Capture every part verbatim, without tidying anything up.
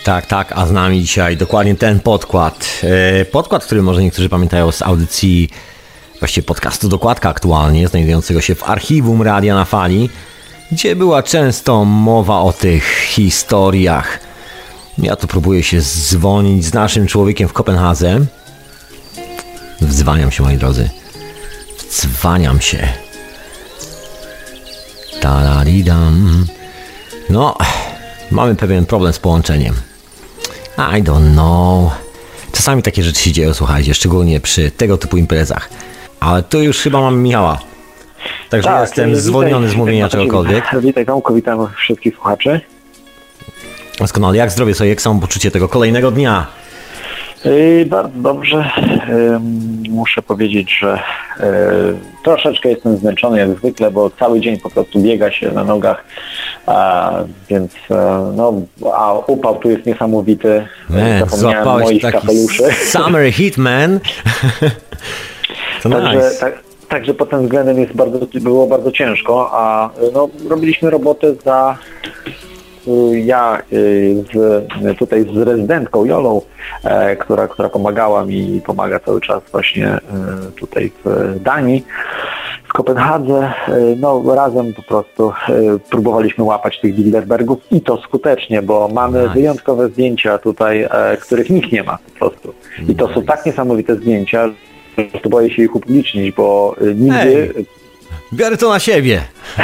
Tak, tak, a z nami dzisiaj dokładnie ten podkład. Podkład, który może niektórzy pamiętają z audycji, właściwie podcastu Dokładka aktualnie, znajdującego się w archiwum Radia na Fali, gdzie była często mowa o tych historiach. Ja tu próbuję się dzwonić z naszym człowiekiem w Kopenhadze. Wdzwaniam się, moi drodzy. Wdzwaniam się. Tararidam. No, mamy pewien problem z połączeniem. I don't know. Czasami takie rzeczy się dzieją, słuchajcie, szczególnie przy tego typu imprezach. Ale tu już chyba mamy Michała. Także tak, jestem zwolniony z mówienia czegokolwiek. Witaj Tomku, witam wszystkich słuchaczy. Doskonale. Jak zdrowie sobie, jak samopoczucie tego kolejnego dnia? Yy, bardzo dobrze. Yy, muszę powiedzieć, że yy, troszeczkę jestem zmęczony jak zwykle, bo cały dzień po prostu biega się na nogach, a, więc yy, no, a upał tu jest niesamowity. Man, zapomniałem moich taki kapeluszy. Summer heat, man. To Także, nice. tak, także pod tym względem jest bardzo, było bardzo ciężko, a no, robiliśmy robotę za ja z, tutaj z rezydentką Jolą, e, która, która pomagała mi i pomaga cały czas właśnie e, tutaj w Danii, w Kopenhadze. E, no razem po prostu e, próbowaliśmy łapać tych Bilderbergów i to skutecznie, bo mamy nice. wyjątkowe zdjęcia tutaj, e, których nikt nie ma po prostu. I to nice. są tak niesamowite zdjęcia, że boję się ich upublicznić, bo nigdy... Hey. Biorę to na siebie.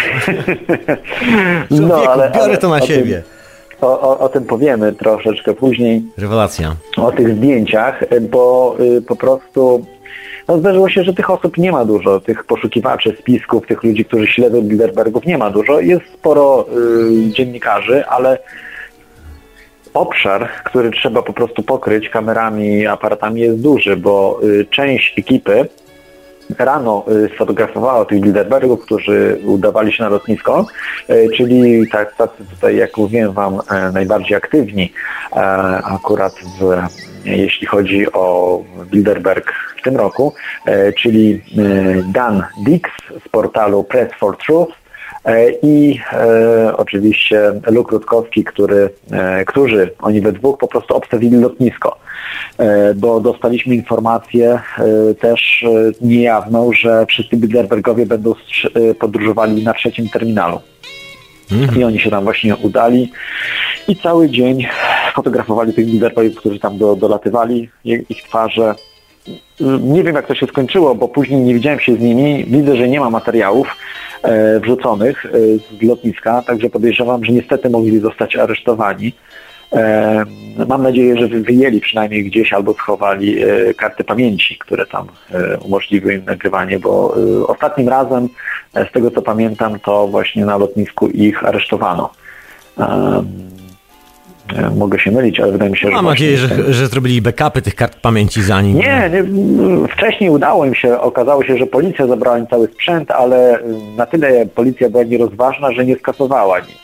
No, ale, biorę to na ale siebie. O, tym, o, o tym powiemy troszeczkę później. Rewelacja. O tych zdjęciach, bo y, po prostu no, zdarzyło się, że tych osób nie ma dużo, tych poszukiwaczy spisków, tych ludzi, którzy śledzą Bilderbergów nie ma dużo. Jest sporo y, dziennikarzy, ale obszar, który trzeba po prostu pokryć kamerami, aparatami jest duży, bo y, część ekipy rano sfotografowała tych Bilderbergów, którzy udawali się na lotnisko, czyli tak, tacy tutaj, jak mówiłem wam, najbardziej aktywni akurat w, jeśli chodzi o Bilderberg w tym roku, czyli Dan Dix z portalu Press for Truth i e, oczywiście Luke Rutkowski, który, e, którzy oni we dwóch po prostu obstawili lotnisko, e, bo dostaliśmy informację e, też e, niejawną, że wszyscy Bilderbergowie będą e, podróżowali na trzecim terminalu. Mhm. I oni się tam właśnie udali i cały dzień fotografowali tych Bilderbergów, którzy tam do, dolatywali, ich twarze. Nie wiem, jak to się skończyło, bo później nie widziałem się z nimi. Widzę, że nie ma materiałów e, wrzuconych e, z lotniska, także podejrzewam, że niestety mogli zostać aresztowani. E, mam nadzieję, że wyjęli przynajmniej gdzieś albo schowali e, karty pamięci, które tam e, umożliwiły im nagrywanie, bo e, ostatnim razem, e, z tego co pamiętam, to właśnie na lotnisku ich aresztowano. E, Mogę się mylić, ale wydaje mi się, że... Mam nadzieję, że, że zrobili backupy tych kart pamięci za nim. Nie, nie, wcześniej udało im się, okazało się, że policja zabrała im cały sprzęt, ale na tyle policja była nierozważna, że nie skasowała nic.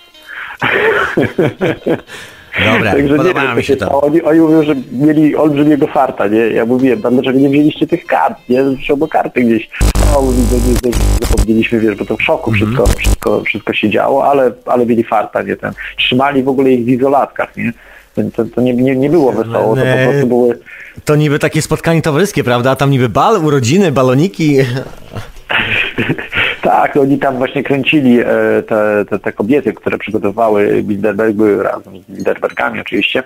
Dobra, Także podobało nie, mi się to. Oni, oni mówią, że mieli olbrzymiego farta, nie? Ja mówiłem, dlaczego nie wzięliście tych kart, nie? Trzeba karty gdzieś. O, widzę, że zapomnieliśmy, wiesz, bo to w szoku wszystko, mm-hmm. wszystko, wszystko się działo, ale, ale mieli farta, nie? Ten. Trzymali w ogóle ich w izolatkach, nie? To, to nie, nie, nie było wesoło, to po prostu były... To niby takie spotkanie towarzyskie, prawda? A tam niby bal, urodziny, baloniki... Tak, oni tam właśnie kręcili te, te, te kobiety, które przygotowały Bilderbergy razem z Bilderbergami oczywiście.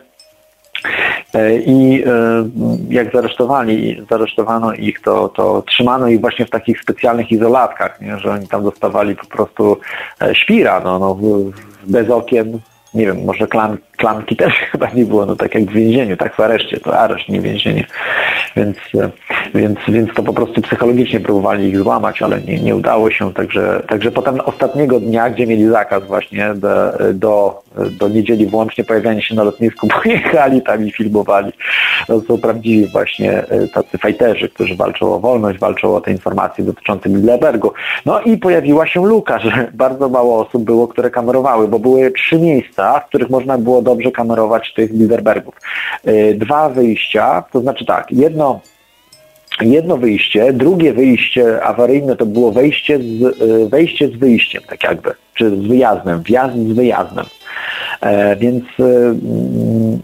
I jak zaresztowali, zaresztowano ich, to, to trzymano ich właśnie w takich specjalnych izolatkach, nie? Że oni tam dostawali po prostu świra, no, no, bez okien. Nie wiem, może klam, klamki też chyba nie było, no tak jak w więzieniu, tak w areszcie, to areszt, nie więzienie. Więc, więc, więc to po prostu psychologicznie próbowali ich złamać, ale nie, nie udało się, także, także potem ostatniego dnia, gdzie mieli zakaz właśnie do, do, do niedzieli włącznie pojawiania się na lotnisku, pojechali tam i filmowali. To są prawdziwi właśnie tacy fajterzy, którzy walczą o wolność, walczą o te informacje dotyczące Bilderbergu. No i pojawiła się luka, że bardzo mało osób było, które kamerowały, bo były trzy miejsca, w których można było dobrze kamerować tych Bilderbergów. Dwa wyjścia, to znaczy tak, jedno, jedno wyjście, drugie wyjście awaryjne to było wejście z, wejście z wyjściem, tak jakby, czy z wyjazdem, wjazd z wyjazdem. E, więc e,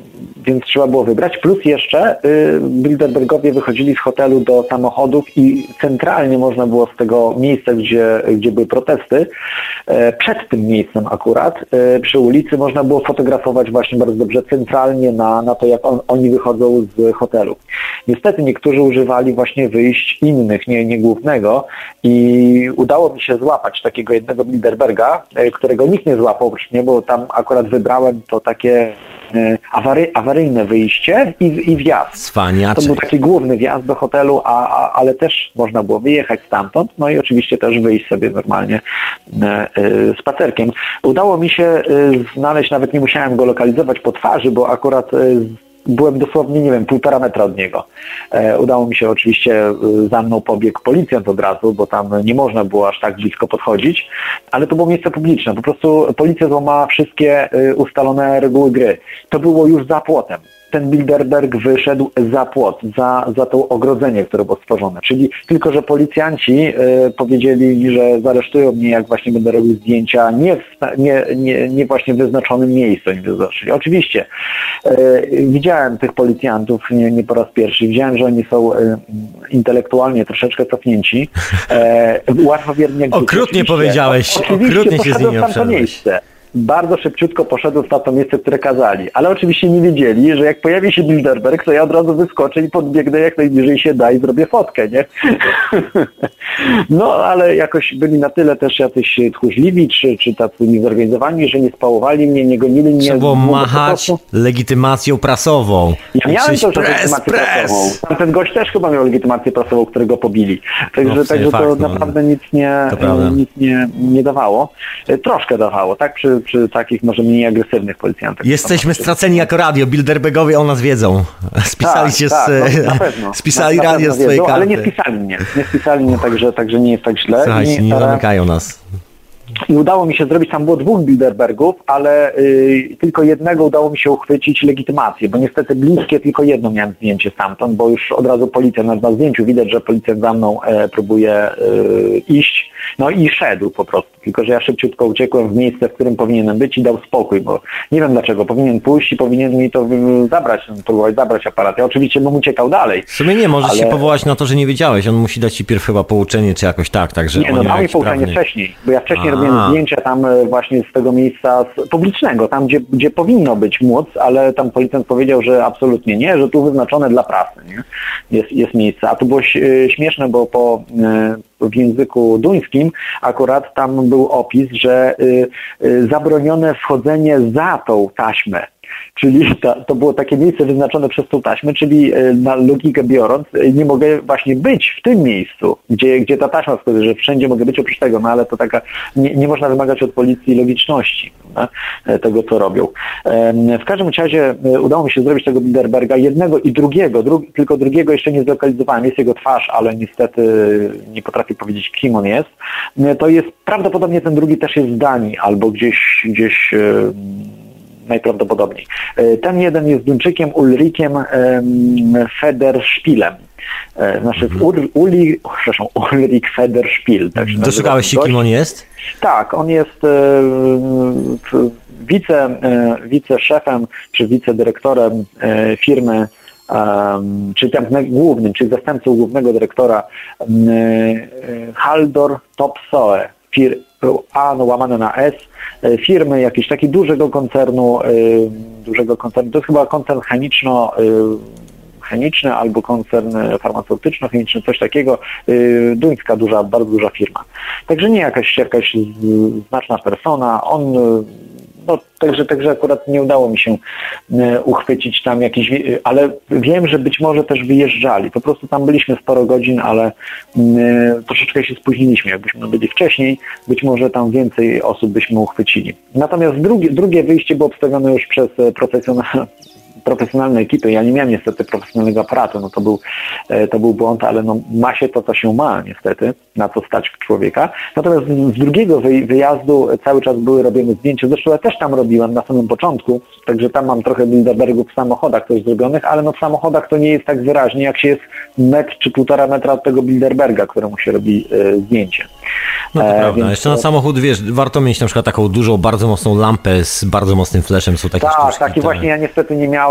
więc trzeba było wybrać. Plus jeszcze y, Bilderbergowie wychodzili z hotelu do samochodów i centralnie można było z tego miejsca, gdzie, gdzie były protesty, e, przed tym miejscem akurat, e, przy ulicy można było fotografować właśnie bardzo dobrze centralnie na, na to, jak on, oni wychodzą z hotelu. Niestety niektórzy używali właśnie wyjść innych, nie, nie głównego i udało mi się złapać takiego jednego Bilderberga, e, którego nikt nie złapał, nie, bo tam akurat wybrałem to takie Awary, awaryjne wyjście i, i wjazd. Cwaniaczek. To był taki główny wjazd do hotelu, a, a, ale też można było wyjechać stamtąd, no i oczywiście też wyjść sobie normalnie e, e, spacerkiem. Udało mi się e, znaleźć, nawet nie musiałem go lokalizować po twarzy, bo akurat e, byłem dosłownie, nie wiem, półtora metra od niego. E, udało mi się oczywiście, e, za mną pobiegł policjant od razu, bo tam nie można było aż tak blisko podchodzić, ale to było miejsce publiczne. Po prostu policja złamała wszystkie e, ustalone reguły gry. To było już za płotem. Ten Bilderberg wyszedł za płot, za, za to ogrodzenie, które było stworzone. Czyli tylko, że policjanci y, powiedzieli, że zaresztują mnie, jak właśnie będę robił zdjęcia nie w, nie, nie, nie właśnie w wyznaczonym miejscu. Oni wyznaczyli. Oczywiście y, widziałem tych policjantów nie, nie po raz pierwszy. Widziałem, że oni są y, intelektualnie troszeczkę cofnięci. Y, łatwowiernie. Okrutnie powiedziałeś. Oczywiście okrutnie się z nimi obszedłeś. Bardzo szybciutko poszedłem na to miejsce, które kazali, ale oczywiście nie wiedzieli, że jak pojawi się Bilderberg, to ja od razu wyskoczę i podbiegnę jak najbliżej się da i zrobię fotkę, nie? No, ale jakoś byli na tyle też jacyś tchórzliwi, czy, czy tacy niezorganizowani, że nie spałowali mnie, nie gonili mnie. Trzeba było machać legitymacją prasową. Ja miałem to, że press, legitymację press. prasową. Ten gość też chyba miał legitymację prasową, którego pobili. Także, No, także fakt, to no. naprawdę nic nie, nic nie, nie dawało. Troszkę dawało, tak? Przy, przy takich może mniej agresywnych policjantach. Jesteśmy straceni jako radio. Bilderbergowie o nas wiedzą. Spisali tak, się tak, z... no, na pewno. Spisali na, na radio pewno z twojej wiedzą, karty. ale nie spisali mnie. Nie spisali mnie, także, także nie jest tak źle. Słuchajcie, I, nie e, zamykają nas. I udało mi się zrobić, tam było dwóch Bilderbergów, ale y, tylko jednego udało mi się uchwycić legitymację, bo niestety bliskie tylko jedno miałem zdjęcie stamtąd, bo już od razu policja na, na zdjęciu widać, że policjant za mną e, próbuje e, iść, no i szedł po prostu, tylko że ja szybciutko uciekłem w miejsce, w którym powinienem być i dał spokój, bo nie wiem dlaczego, powinien pójść i powinien mi to y, zabrać, próbować zabrać aparat. Ja oczywiście bym uciekał dalej. W sumie nie, możesz ale... się powołać na to, że nie wiedziałeś, on musi dać ci pierw chyba pouczenie, czy jakoś tak, także... Nie, no dał mi pouczenie wcześniej, bo ja wcześniej robiłem zdjęcia tam właśnie z tego miejsca publicznego, tam gdzie, gdzie powinno być móc, ale tam policjant powiedział, że absolutnie nie, że tu wyznaczone dla prasy, nie? Jest, jest miejsce. A to było śmieszne, bo po, w języku duńskim akurat tam był opis, że zabronione wchodzenie za tą taśmę. Czyli ta, to było takie miejsce wyznaczone przez tą taśmę, czyli na logikę biorąc, nie mogę właśnie być w tym miejscu, gdzie, gdzie ta taśma wskazuje, że wszędzie mogę być oprócz tego, no ale to taka, nie, nie można wymagać od policji logiczności, no, tego, co robią. W każdym razie udało mi się zrobić tego Bilderberga, jednego i drugiego, drugi, tylko drugiego jeszcze nie zlokalizowałem, jest jego twarz, ale niestety nie potrafię powiedzieć, kim on jest. To jest, prawdopodobnie ten drugi też jest z Danii, albo gdzieś, gdzieś najprawdopodobniej. Ten jeden jest Duńczykiem Ulrikiem um, Federspielem. Znaczy Ul, Uli, przepraszam, Ulrik Federspiel. Tak się Doszukałeś się, kim on jest? Tak, on jest e, wice, e, wiceszefem czy wicedyrektorem e, firmy, Um, czyli tam głównym, czyli zastępcą głównego dyrektora um, Haldor Topsoe, fir, A no, łamane na S, firmy jakiejś takiej dużego koncernu, y, dużego koncernu, to jest chyba koncern chemiczno, y, chemiczny albo koncern farmaceutyczno-chemiczny, coś takiego, y, duńska duża, bardzo duża firma. Także nie jakaś, jakaś znaczna persona, on no, także, także akurat nie udało mi się e, uchwycić tam jakiś, ale wiem, że być może też wyjeżdżali. Po prostu tam byliśmy sporo godzin, ale e, troszeczkę się spóźniliśmy. Jakbyśmy byli wcześniej, być może tam więcej osób byśmy uchwycili. Natomiast drugie, drugie wyjście było obstawione już przez profesjonalne profesjonalne ekipy. Ja nie miałem niestety profesjonalnego aparatu, no to był, to był błąd, ale no ma się to, co się ma niestety, na co stać człowieka. Natomiast z drugiego wyjazdu cały czas były robione zdjęcia, zresztą ja też tam robiłem na samym początku, także tam mam trochę Bilderbergów w samochodach też zrobionych, ale no w samochodach to nie jest tak wyraźnie, jak się jest metr czy półtora metra od tego Bilderberga, któremu się robi e, zdjęcie. No to e, prawda. Więc Jeszcze na samochód, wiesz, warto mieć na przykład taką dużą, bardzo mocną lampę z bardzo mocnym fleszem, są takie tak, sztuczki. taki te... właśnie ja niestety nie miałem.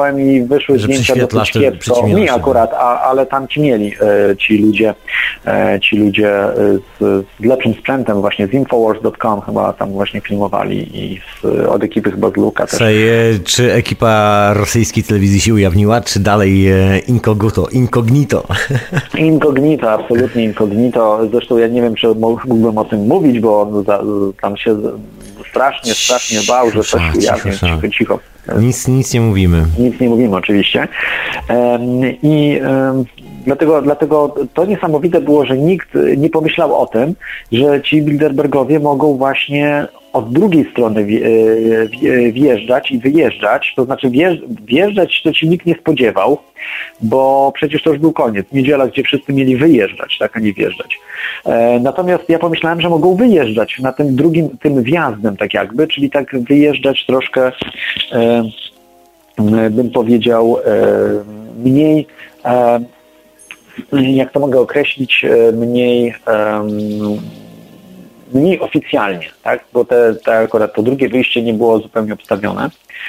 przyjechałem i wyszły że zdjęcia dosyć kiepsko. Mi akurat, a, ale tam ci mieli e, ci ludzie, e, ci ludzie z, z lepszym sprzętem, właśnie z infowars kropka com chyba tam właśnie filmowali i z, od ekipy chyba z Luka też. Słuchaj, czy ekipa rosyjskiej telewizji się ujawniła, czy dalej incognito? Incognito, incognito absolutnie incognito. Zresztą ja nie wiem, czy mógłbym o tym mówić, bo on za, tam się strasznie, strasznie bał, że coś ujawnił. Cicho, cicho. Nic, nic nie mówimy. Nic nie mówimy oczywiście. I dlatego, dlatego to niesamowite było, że nikt nie pomyślał o tym, że ci Bilderbergowie mogą właśnie od drugiej strony wjeżdżać i wyjeżdżać, to znaczy wjeżdżać to ci nikt nie spodziewał, bo przecież to już był koniec, niedziela, gdzie wszyscy mieli wyjeżdżać, tak, a nie wjeżdżać. Natomiast ja pomyślałem, że mogą wyjeżdżać na tym drugim, tym wjazdem tak jakby, czyli tak wyjeżdżać troszkę, bym powiedział, mniej, jak to mogę określić, mniej mniej oficjalnie, tak? Bo te, te akurat to drugie wyjście nie było zupełnie obstawione.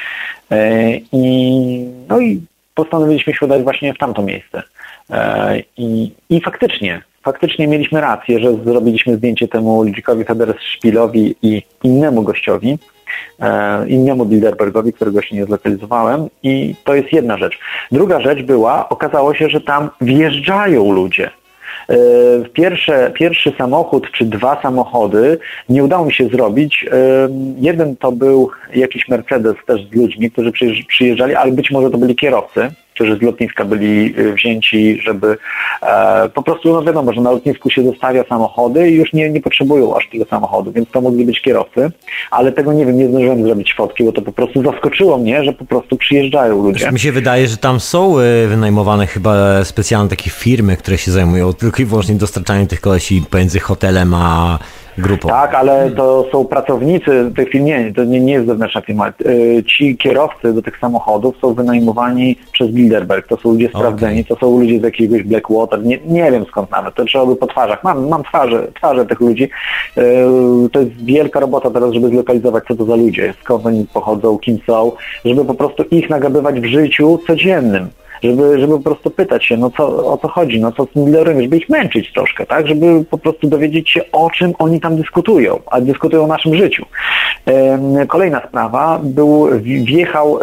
I, no i postanowiliśmy się udać właśnie w tamto miejsce. I, i faktycznie, faktycznie mieliśmy rację, że zrobiliśmy zdjęcie temu Ludzikowi Federer-Szpilowi i innemu gościowi, innemu Bilderbergowi, którego się nie zlokalizowałem, i to jest jedna rzecz. Druga rzecz była, okazało się, że tam wjeżdżają ludzie. Pierwsze, pierwszy samochód czy dwa samochody nie udało mi się zrobić. Jeden to był jakiś Mercedes też z ludźmi, którzy przyjeżdżali, ale być może to byli kierowcy, którzy z lotniska byli wzięci, żeby e, po prostu, no wiadomo, że na lotnisku się zostawia samochody i już nie, nie potrzebują aż tego samochodu, więc to mogli być kierowcy, ale tego nie wiem, nie zdążyłem zrobić fotki, bo to po prostu zaskoczyło mnie, że po prostu przyjeżdżają ludzie. Mi się wydaje, że tam są wynajmowane chyba specjalne takie firmy, które się zajmują tylko i wyłącznie dostarczaniem tych kolesi pomiędzy hotelem a grupą. Tak, ale to są pracownicy tych firm, nie, to nie, nie jest zewnętrzna firma. Ci kierowcy do tych samochodów są wynajmowani przez Bilderberg, to są ludzie sprawdzeni, okay. To są ludzie z jakiegoś Blackwater, nie, nie wiem skąd nawet, to trzeba by po twarzach. Mam, mam twarze, twarze tych ludzi. To jest wielka robota teraz, żeby zlokalizować, co to za ludzie, skąd oni pochodzą, kim są, żeby po prostu ich nagabywać w życiu codziennym. Żeby, żeby po prostu pytać się, no co, o co chodzi, no co z Bilderbergiem, żeby ich męczyć troszkę, tak, żeby po prostu dowiedzieć się, o czym oni tam dyskutują, a dyskutują o naszym życiu. Kolejna sprawa, był, wjechał,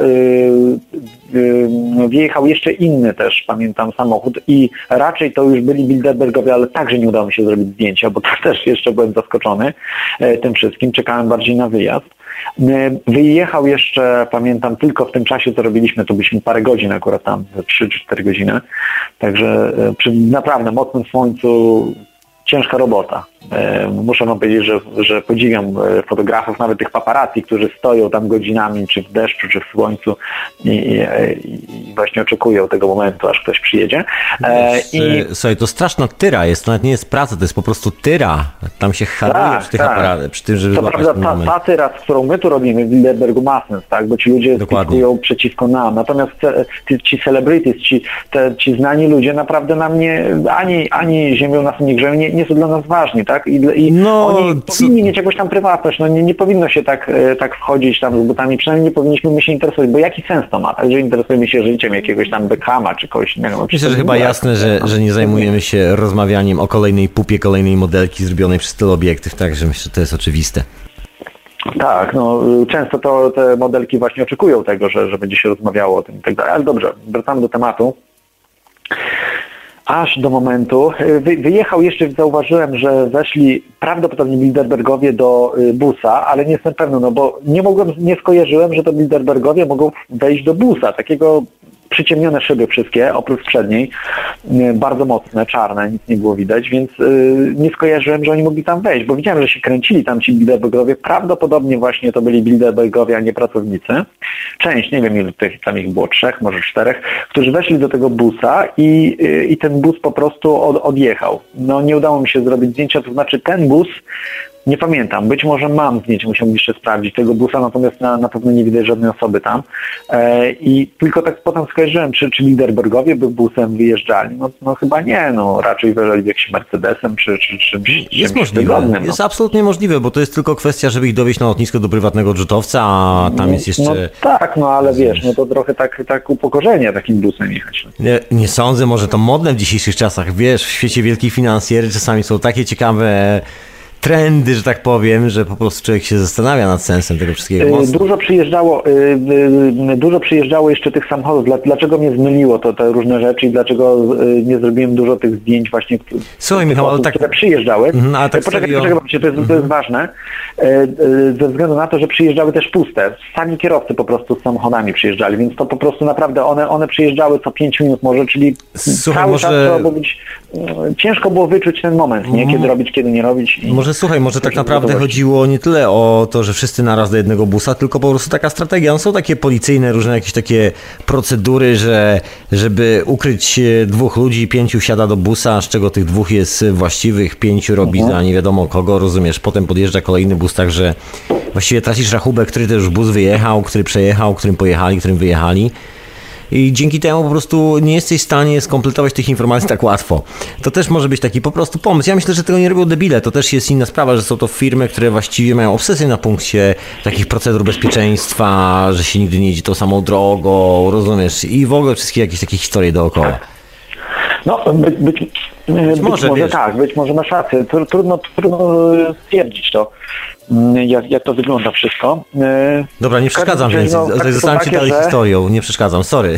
wjechał jeszcze inny też, pamiętam, samochód i raczej to już byli Bilderbergowie, ale także nie udało mi się zrobić zdjęcia, bo też jeszcze byłem zaskoczony tym wszystkim, czekałem bardziej na wyjazd. Wyjechał jeszcze, pamiętam, tylko w tym czasie, co robiliśmy, to byliśmy parę godzin akurat tam, trzy czy cztery godziny, także przy naprawdę mocnym słońcu ciężka robota. Muszę wam powiedzieć, że, że podziwiam fotografów, nawet tych paparazzi, którzy stoją tam godzinami, czy w deszczu, czy w słońcu i, i, i właśnie oczekują tego momentu, aż ktoś przyjedzie. Wiesz, I... Słuchaj, to straszna tyra jest, to nawet nie jest praca, to jest po prostu tyra. Tam się haruje tak, przy tych tak. aparatach, przy tym, żeby to prawda, ta, ta tyra, z którą my tu robimy w Bilderbergu, ma sens, tak? Bo ci ludzie spikują przeciwko nam. Natomiast ci, ci celebrities, ci, te, ci znani ludzie naprawdę nam nie, ani, ani ziemią nas nie grzeją, nie, nie są dla nas ważni, tak? I, i no, oni co... powinni mieć jakąś tam prywatność, no nie, nie powinno się tak, tak wchodzić tam z butami, przynajmniej nie powinniśmy my się interesować, bo jaki sens to ma, tak, że interesujemy się życiem jakiegoś tam Beckhama czy kogoś innego. Myślę, że chyba jasne, że, że nie zajmujemy się rozmawianiem o kolejnej pupie, kolejnej modelki zrobionej przez teleobiektyw, także myślę, że to jest oczywiste. Tak, no często to te modelki właśnie oczekują tego, że, że będzie się rozmawiało o tym i tak dalej, ale dobrze, wracamy do tematu. Aż do momentu, Wy, wyjechał jeszcze, zauważyłem, że weszli prawdopodobnie Bilderbergowie do busa, ale nie jestem pewny, no bo nie mogłem, nie skojarzyłem, że to Bilderbergowie mogą wejść do busa, takiego przyciemnione szyby wszystkie, oprócz przedniej, bardzo mocne, czarne, nic nie było widać, więc yy, nie skojarzyłem, że oni mogli tam wejść, bo widziałem, że się kręcili tam ci Bilderbergowie, prawdopodobnie właśnie to byli Bilderbergowie, a nie pracownicy. Część, nie wiem ile tych, tam ich było, trzech, może czterech, którzy weszli do tego busa i, yy, i ten bus po prostu od, odjechał. No nie udało mi się zrobić zdjęcia, to znaczy ten bus Nie pamiętam, być może mam zdjęcie, musiałbym jeszcze sprawdzić tego busa, natomiast na, na pewno nie widać żadnej osoby tam. E, I tylko tak potem skojarzyłem, czy, czy Bilderbergowie by busem wyjeżdżali. No, no chyba nie, no raczej wyjeżdżali jakimś Mercedesem, czy, czy, czy czymś, Jest czymś możliwe, wygodnym, jest no. absolutnie możliwe, bo to jest tylko kwestia, żeby ich dowieźć na lotnisko do prywatnego jetowca, a tam jest jeszcze... No tak, no ale wiesz, no to trochę tak, tak upokorzenie takim busem jechać. No. Nie, nie sądzę, może to modne w dzisiejszych czasach, wiesz, w świecie wielkich finansjery czasami są takie ciekawe trendy, że tak powiem, że po prostu człowiek się zastanawia nad sensem tego wszystkiego. Mocno. Dużo przyjeżdżało, dużo przyjeżdżało jeszcze tych samochodów. Dlaczego mnie zmyliło to te różne rzeczy i dlaczego nie zrobiłem dużo tych zdjęć właśnie, Słuchaj, Michał, ale tak... które przyjeżdżały. Mhm, a tak poczekaj, serio... poczekaj, to jest, to jest ważne. Ze względu na to, że przyjeżdżały też puste. Sami kierowcy po prostu z samochodami przyjeżdżali, więc to po prostu naprawdę one, one przyjeżdżały co pięć minut może, czyli Słuchaj, cały może... czas trzeba było być, ciężko było wyczuć ten moment, nie? Kiedy robić, kiedy nie robić. I... Może słuchaj, może tak naprawdę chodziło nie tyle o to, że wszyscy naraz do jednego busa, tylko po prostu taka strategia. No są takie policyjne, różne jakieś takie procedury, że żeby ukryć dwóch ludzi, pięciu wsiada do busa, z czego tych dwóch jest właściwych, pięciu robi mhm. za nie wiadomo kogo, rozumiesz, potem podjeżdża kolejny bus, także właściwie tracisz rachubę, który też już bus wyjechał, który przejechał, którym pojechali, którym wyjechali. I dzięki temu po prostu nie jesteś w stanie skompletować tych informacji tak łatwo. To też może być taki po prostu pomysł. Ja myślę, że tego nie robią debile. To też jest inna sprawa, że są to firmy, które właściwie mają obsesję na punkcie takich procedur bezpieczeństwa, że się nigdy nie jedzie tą samą drogą, rozumiesz? I w ogóle wszystkie jakieś takie historie dookoła. No, być, być, być, być może, może tak, być może masz rację. Trudno, trudno stwierdzić to, jak, jak to wygląda wszystko. Dobra, nie przeszkadzam więcej. No, zostałem ci dalej że... historią, nie przeszkadzam, sorry.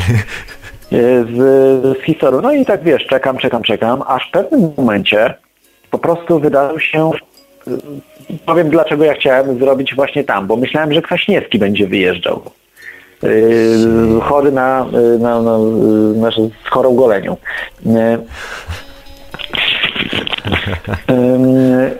Z, z historią. No i tak wiesz, czekam, czekam, czekam, aż w pewnym momencie po prostu wydarzył się, powiem dlaczego ja chciałem zrobić właśnie tam, bo myślałem, że Kwaśniewski będzie wyjeżdżał. Yy, chory na, na, na, na z chorą golenią. Yy, yy,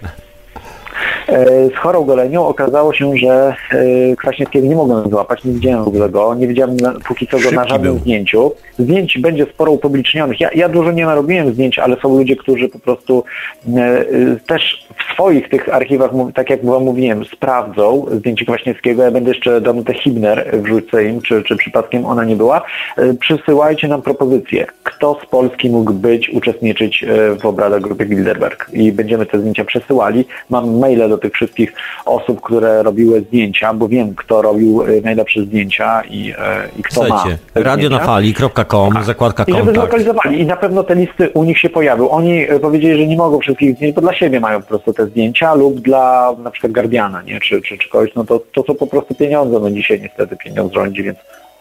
z chorą golenią okazało się, że Kwaśniewskiego nie mogłem złapać, nie widziałem w ogóle go, nie widziałem na, póki co go na żadnym był. zdjęciu. Zdjęć będzie sporo upublicznionych. Ja, ja dużo nie narobiłem zdjęć, ale są ludzie, którzy po prostu e, też w swoich tych archiwach, tak jak wam mówiłem, sprawdzą zdjęcie Kwaśniewskiego. Ja będę jeszcze Danutę Hibner wrzucę im, czy, czy przypadkiem ona nie była. E, przysyłajcie nam propozycje, kto z Polski mógł być, uczestniczyć w obradach grupy Bilderberg. I będziemy te zdjęcia przesyłali. Mam maile do tych wszystkich osób, które robiły zdjęcia, bo wiem, kto robił najlepsze zdjęcia i, i kto Słuchajcie, ma radio na fali kropka com, zakładka I żeby kontakt. zlokalizowali. I na pewno te listy u nich się pojawią. Oni powiedzieli, że nie mogą wszystkich zdjęć, bo dla siebie mają po prostu te zdjęcia lub dla na przykład Guardiana, nie? Czy, czy, czy kogoś, no to, to są po prostu pieniądze. No dzisiaj niestety pieniądz rządzi, więc...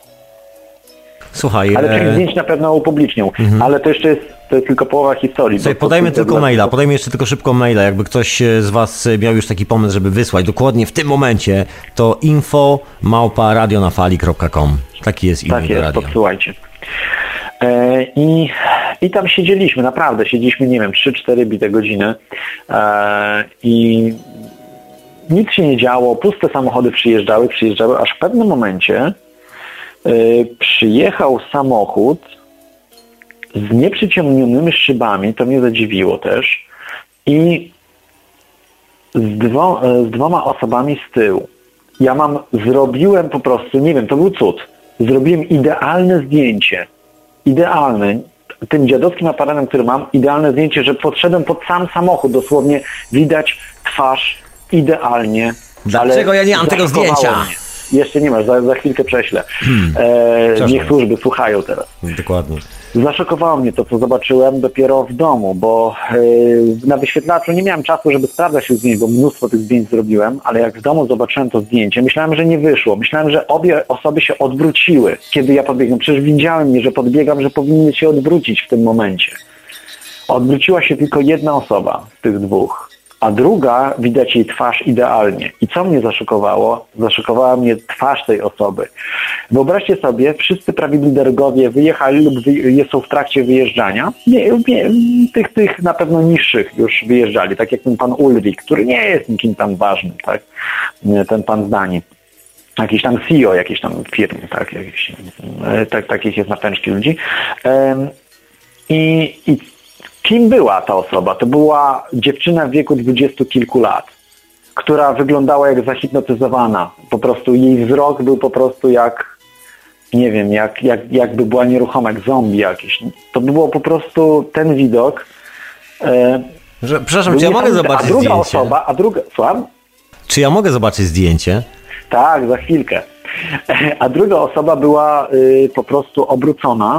Słuchaj, ale tych e... zdjęć na pewno upublicznią. Mhm. Ale to jeszcze jest, to jest tylko połowa historii. Słuchaj, podajmy tylko maila, podajmy jeszcze tylko szybko maila. Jakby ktoś z was miał już taki pomysł, żeby wysłać dokładnie w tym momencie, to info małpa radio na fali kropka com. Taki jest e-mail tak jest, do radia. podsyłajcie. E, i, I tam siedzieliśmy, naprawdę, siedzieliśmy, nie wiem, trzy cztery bite godziny e, i nic się nie działo, puste samochody przyjeżdżały, przyjeżdżały, aż w pewnym momencie przyjechał samochód z nieprzyciemnionymi szybami, to mnie zadziwiło też, i z, dwo, z dwoma osobami z tyłu. Ja mam, zrobiłem po prostu, nie wiem, to był cud. Zrobiłem idealne zdjęcie. Idealne. Tym dziadowskim aparatem, który mam, idealne zdjęcie, że podszedłem pod sam samochód. Dosłownie widać twarz idealnie. Dlaczego ja nie mam tego zdjęcia? Mnie. Jeszcze nie masz, za, za chwilkę prześlę. Hmm. E, niech służby słuchają teraz. Dokładnie. Zaszokowało mnie to, co zobaczyłem dopiero w domu, bo e, na wyświetlaczu nie miałem czasu, żeby sprawdzać się zdjęć, bo mnóstwo tych zdjęć zrobiłem, ale jak w domu zobaczyłem to zdjęcie, myślałem, że nie wyszło. Myślałem, że obie osoby się odwróciły, kiedy ja podbiegłem. Przecież widziałem mnie, że podbiegam, że powinny się odwrócić w tym momencie. Odwróciła się tylko jedna osoba z tych dwóch, a druga, widać jej twarz idealnie. I co mnie zaszokowało? Zaszokowała mnie twarz tej osoby. Wyobraźcie sobie, wszyscy prawie Bilderbergowie wyjechali lub wy, są w trakcie wyjeżdżania. Nie, nie, tych, tych na pewno niższych już wyjeżdżali, tak jak ten pan Ulrich, który nie jest nikim tam ważnym, tak? Ten pan z Danii. Jakiś tam C E O jakiejś tam firmy, tak? Jakiś, tak takich jest na pęczki ludzi. I, i kim była ta osoba? To była dziewczyna w wieku dwudziestu kilku lat. która wyglądała jak zahipnotyzowana. Po prostu jej wzrok był po prostu jak, nie wiem, jak, jak, jakby była nieruchoma, jak zombie jakieś. To było po prostu ten widok. E, Że, przepraszam, czy ja mogę zobaczyć a druga zdjęcie? Osoba, a druga, słucham? Czy ja mogę zobaczyć zdjęcie? Tak, za chwilkę. A druga osoba była y, po prostu obrócona.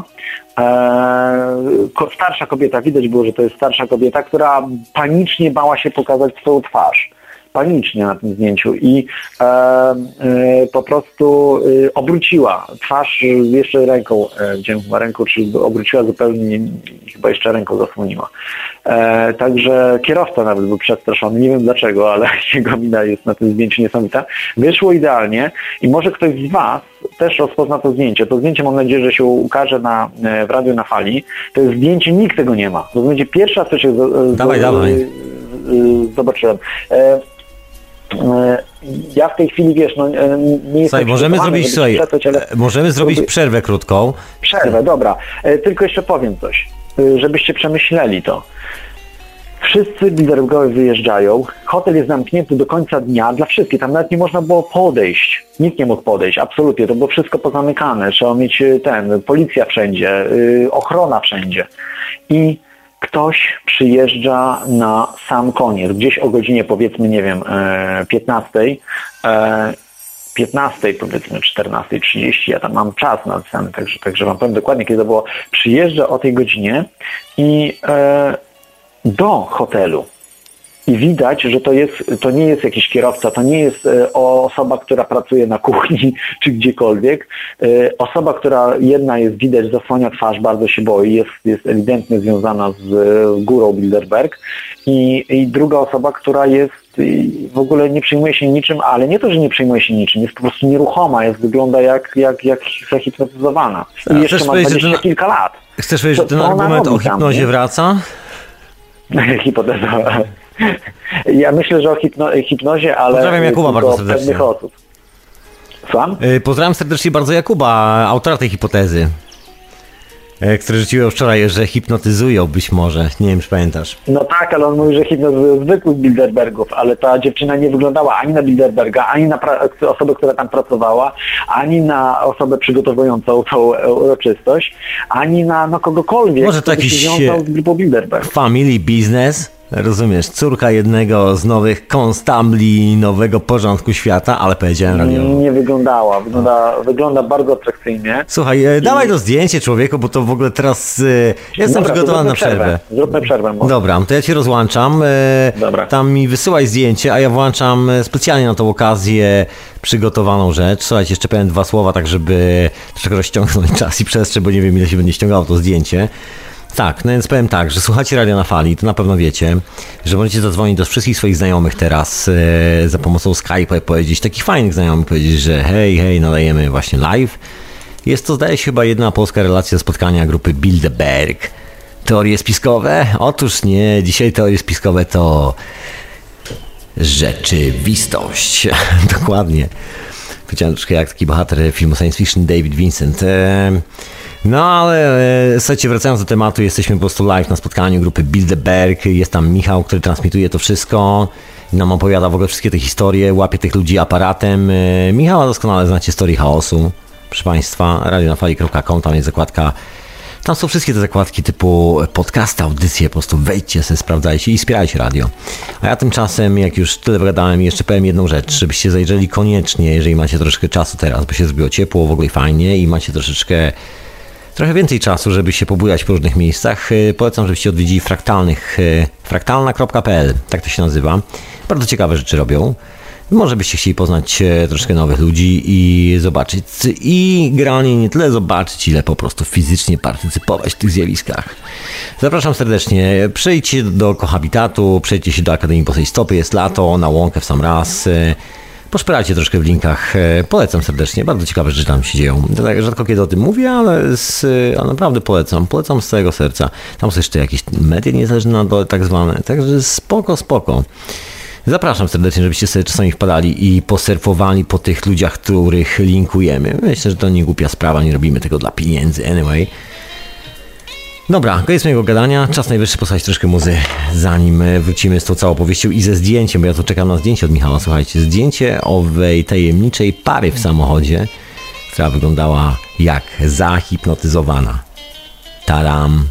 E, ko, starsza kobieta, widać było, że to jest starsza kobieta, która panicznie bała się pokazać swoją twarz. Panicznie na tym zdjęciu i e, e, po prostu e, obróciła twarz jeszcze ręką, e, wziąłem chyba ręką, czy obróciła zupełnie, chyba jeszcze ręką zasłoniła. E, także kierowca nawet był przestraszony, nie wiem dlaczego, ale jego mina jest na tym zdjęciu niesamowita. Wyszło idealnie i może ktoś z Was też rozpozna to zdjęcie. To zdjęcie mam nadzieję, że się ukaże na, w Radiu na Fali. To jest zdjęcie, nikt tego nie ma. To będzie pierwszy raz, co się z, dawaj, z, dawaj. Z, zobaczyłem. E, Ja w tej chwili, wiesz, no nie jestem... Słuchaj, możemy zrobić, słuchaj, ale... możemy zrobić przerwę krótką. Przerwę, dobra. Tylko jeszcze powiem coś, żebyście przemyśleli to. Wszyscy Bilderbergowie wyjeżdżają, hotel jest zamknięty do końca dnia dla wszystkich, tam nawet nie można było podejść, nikt nie mógł podejść, absolutnie, to było wszystko pozamykane, trzeba mieć ten, policja wszędzie, ochrona wszędzie i ktoś przyjeżdża na sam koniec, gdzieś o godzinie powiedzmy, nie wiem, piętnastej, piętnastej powiedzmy, czternastej trzydzieści, ja tam mam czas napisany, także, także wam powiem dokładnie, kiedy to było, przyjeżdża o tej godzinie i e, do hotelu. I widać, że to jest, to nie jest jakiś kierowca, to nie jest e, osoba, która pracuje na kuchni czy gdziekolwiek. E, osoba, która jedna jest, widać, zasłania twarz, bardzo się boi, jest, jest ewidentnie związana z e, górą Bilderberg. I, I druga osoba, która jest w ogóle nie przejmuje się niczym, ale nie to, że nie przejmuje się niczym, jest po prostu nieruchoma, jest, wygląda jak, jak, jak zahipnotyzowana. I jeszcze ma dwadzieścia ten, kilka lat. Chcesz powiedzieć, że ten argument o hipnozie tam, wraca? Hipoteza. Ja myślę, że o hipno, hipnozie, ale pozdrawiam Jakuba bardzo serdecznie. Pewnych osób. Słucham? Pozdrawiam serdecznie bardzo Jakuba, autora tej hipotezy, który rzucił wczoraj, że hipnotyzują być może, nie wiem, czy pamiętasz. No tak, ale on mówi, że hipnotyzują zwykłych Bilderbergów, ale ta dziewczyna nie wyglądała ani na Bilderberga, ani na pra- osobę, która tam pracowała, ani na osobę przygotowującą tą uroczystość, ani na no, kogokolwiek, może to jakiś się związał z grupą Bilderberg. Family business? Rozumiesz, córka jednego z nowych konstabli nowego porządku świata, ale powiedziałem radiowo. Nie wyglądała, wygląda, wygląda bardzo atrakcyjnie. Słuchaj, I... dawaj to zdjęcie, człowieku, bo to w ogóle teraz y, jestem Dobra, przygotowany na przerwę. przerwę. Zróbmy przerwę. Może. Dobra, to ja cię rozłączam. Y, Dobra. Tam mi wysyłaj zdjęcie, a ja włączam specjalnie na tą okazję przygotowaną rzecz. Słuchajcie, jeszcze powiem dwa słowa, tak żeby troszkę rozciągnąć czas i przestrzeń, bo nie wiem, ile się będzie ściągało to zdjęcie. Tak, no więc powiem tak, że słuchacie Radia na Fali, to na pewno wiecie, że możecie zadzwonić do wszystkich swoich znajomych teraz e, za pomocą Skype'a i powiedzieć, takich fajnych znajomych, powiedzieć, że hej, hej, nadajemy właśnie live. Jest to, zdaje się, chyba jedna polska relacja spotkania grupy Bilderberg. Teorie spiskowe? Otóż nie, dzisiaj teorie spiskowe to rzeczywistość. Dokładnie. Powiedziałem troszkę jak taki bohater filmu science fiction David Vincent. E, No ale e, słuchajcie, wracając do tematu, jesteśmy po prostu live na spotkaniu grupy Bilderberg, jest tam Michał, który transmituje to wszystko i nam opowiada w ogóle wszystkie te historie, łapie tych ludzi aparatem. E, Michała doskonale znacie, Story Chaosu, proszę Państwa, radio na fali kropka com, tam jest zakładka, tam są wszystkie te zakładki typu podcasty, audycje, po prostu wejdźcie sobie, sprawdzajcie i wspierajcie radio. A ja tymczasem, jak już tyle wygadałem, jeszcze powiem jedną rzecz, żebyście zajrzeli koniecznie, jeżeli macie troszeczkę czasu teraz, bo się zrobiło ciepło, w ogóle fajnie i macie troszeczkę Trochę więcej czasu, żeby się pobujać po różnych miejscach. Polecam, żebyście odwiedzili fraktalnych, fraktalna kropka p l, tak to się nazywa. Bardzo ciekawe rzeczy robią. Może byście chcieli poznać troszkę nowych ludzi i zobaczyć, i generalnie nie tyle zobaczyć, ile po prostu fizycznie partycypować w tych zjawiskach. Zapraszam serdecznie, przejdźcie do Kohabitatu, przejdźcie się do Akademii Bosej Stopy, jest lato, na łąkę w sam raz. Poszperajcie troszkę w linkach, polecam serdecznie, bardzo ciekawe rzeczy tam się dzieją. Tak rzadko kiedy o tym mówię, ale, z, ale naprawdę polecam, polecam z całego serca. Tam są jeszcze jakieś media niezależne na dole tak zwane, także spoko, spoko. Zapraszam serdecznie, żebyście sobie czasami wpadali i posurfowali po tych ludziach, których linkujemy. Myślę, że to nie głupia sprawa, nie robimy tego dla pieniędzy, anyway. Dobra, koniec mojego gadania. Czas najwyższy posłuchać troszkę muzy, zanim wrócimy z tą całą opowieścią i ze zdjęciem, bo ja tu czekam na zdjęcie od Michała. Słuchajcie, zdjęcie owej tajemniczej pary w samochodzie, która wyglądała jak zahipnotyzowana. Taram!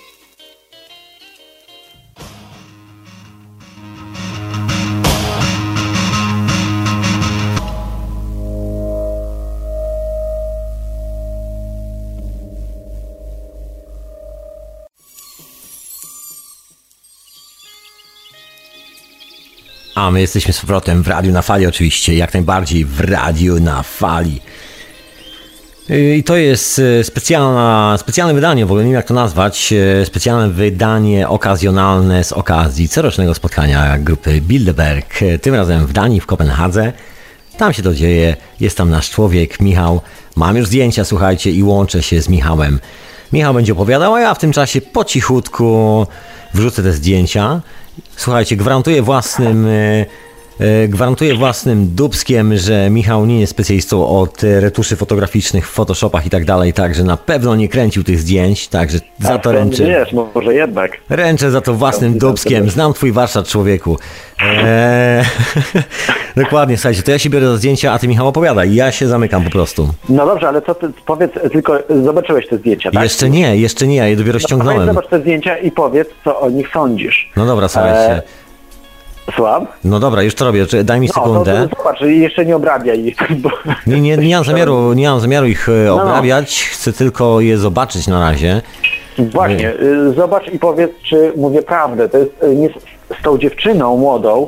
A my jesteśmy z powrotem w Radiu na Fali oczywiście, jak najbardziej w Radiu na Fali. I to jest specjalna, specjalne wydanie, w ogóle nie wiem jak to nazwać, specjalne wydanie okazjonalne z okazji corocznego spotkania grupy Bilderberg, tym razem w Danii, w Kopenhadze. Tam się to dzieje, jest tam nasz człowiek, Michał. Mam już zdjęcia, słuchajcie, i łączę się z Michałem. Michał będzie opowiadał, a ja w tym czasie po cichutku wrzucę te zdjęcia. Słuchajcie, gwarantuję własnym, e, gwarantuję własnym dupskiem, że Michał nie jest specjalistą od retuszy fotograficznych w Photoshopach i tak dalej, także na pewno nie kręcił tych zdjęć, także za to ręczę. Wiesz, może jednak. Ręczę za to własnym dupskiem, znam twój warsztat, człowieku. E, dokładnie, słuchajcie, to ja się biorę za zdjęcia, a ty, Michał, opowiadaj, ja się zamykam po prostu. No dobrze, ale co ty, powiedz, tylko zobaczyłeś te zdjęcia, tak? Jeszcze nie, jeszcze nie, ja je dopiero no, ściągnąłem. Zobacz te zdjęcia i powiedz, co o nich sądzisz. No dobra, słuchajcie. E... Słucham? No dobra, już to robię, daj mi no, sekundę. No to zobacz, jeszcze nie obrabiaj ich. Bo... Nie, nie, nie, mam zamiaru, nie mam zamiaru ich no, obrabiać, no. Chcę tylko je zobaczyć na razie. Właśnie, zobacz i powiedz, czy mówię prawdę. To jest nie z tą dziewczyną młodą,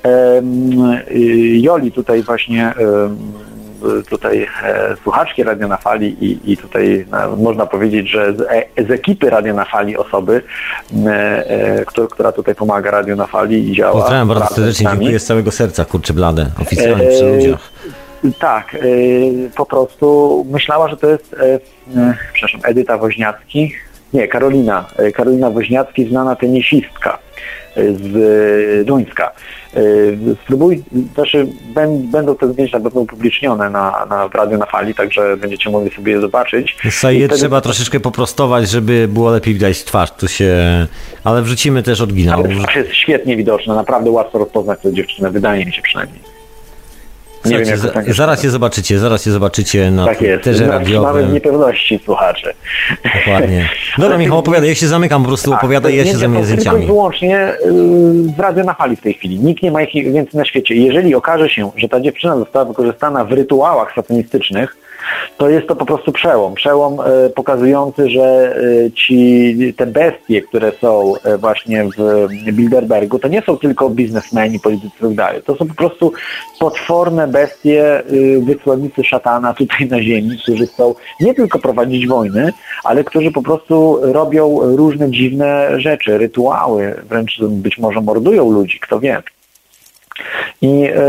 Joli tutaj właśnie, tutaj słuchaczki Radio na Fali i, i tutaj można powiedzieć, że z, z ekipy Radio na Fali osoby, która, która tutaj pomaga Radio na Fali i działa. Pozdrawiam bardzo serdecznie, dziękuję z całego serca, kurczę blade, oficjalnie przy ludziach. Tak, po prostu myślała, że to jest, przepraszam, Edyta Woźniacki, nie, Karolina, Karolina Woźniacki, znana tenisistka z Duńska. Spróbuj, znaczy będą te zdjęcia na pewno upublicznione na, na Radio na Fali, także będziecie mogli sobie je zobaczyć. Je wtedy... trzeba troszeczkę poprostować, żeby było lepiej widać twarz, tu się... ale wrzucimy też oryginał. Ale twarz jest świetnie widoczna, naprawdę łatwo rozpoznać tę dziewczynę, wydaje mi się przynajmniej. Nie wiem, jak za, zaraz je zobaczycie, zaraz je zobaczycie na tak jest, Twitterze radiowym. Nawet niepewności słuchaczy. Dokładnie. Dobra, Michał, opowiadaj, ja się zamykam, po prostu opowiadaj, ja się zajmuję zdjęciami. Tylko i wyłącznie z Radio na Fali w tej chwili. Nikt nie ma ich więcej na świecie. Jeżeli okaże się, że ta dziewczyna została wykorzystana w rytuałach satanistycznych, to jest to po prostu przełom. Przełom e, pokazujący, że e, ci, te bestie, które są e, właśnie w Bilderbergu, to nie są tylko biznesmeni, politycy i tak dalej. To są po prostu potworne bestie, e, wysłannicy szatana tutaj na ziemi, którzy chcą nie tylko prowadzić wojny, ale którzy po prostu robią różne dziwne rzeczy, rytuały, wręcz być może mordują ludzi, kto wie. I e,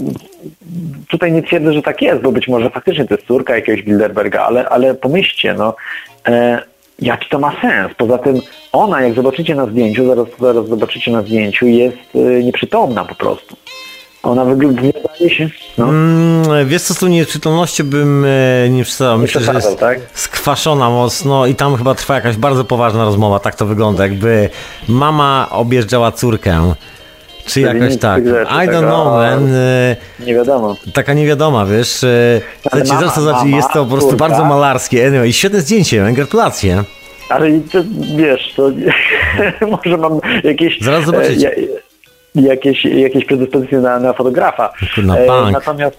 tutaj nie twierdzę, że tak jest, bo być może faktycznie to jest córka jakiegoś Bilderberga, ale, ale pomyślcie, no, e, jaki to ma sens. Poza tym ona, jak zobaczycie na zdjęciu, zaraz, zaraz zobaczycie na zdjęciu, jest e, nieprzytomna po prostu. Ona wydaje się... No. Mm, wiesz co, z tą nieprzytomnością bym e, nie przesadzał. Myślę, że jest tak? skwaszona mocno i tam chyba trwa jakaś bardzo poważna rozmowa. Tak to wygląda, jakby mama objeżdżała córkę. Czy jakoś tak. Rzeczy, I don't know, man. Nie wiadomo. Taka niewiadoma, wiesz. Znaczy, mama, to znaczy, jest to po prostu córka. Bardzo malarskie. Anyway, świetne zdjęcie, gratulacje. Ale to, wiesz, to może mam jakieś... Zaraz zobaczycie. E, jakieś, jakieś predyspozycje na, na fotografa. Na bank. E, natomiast...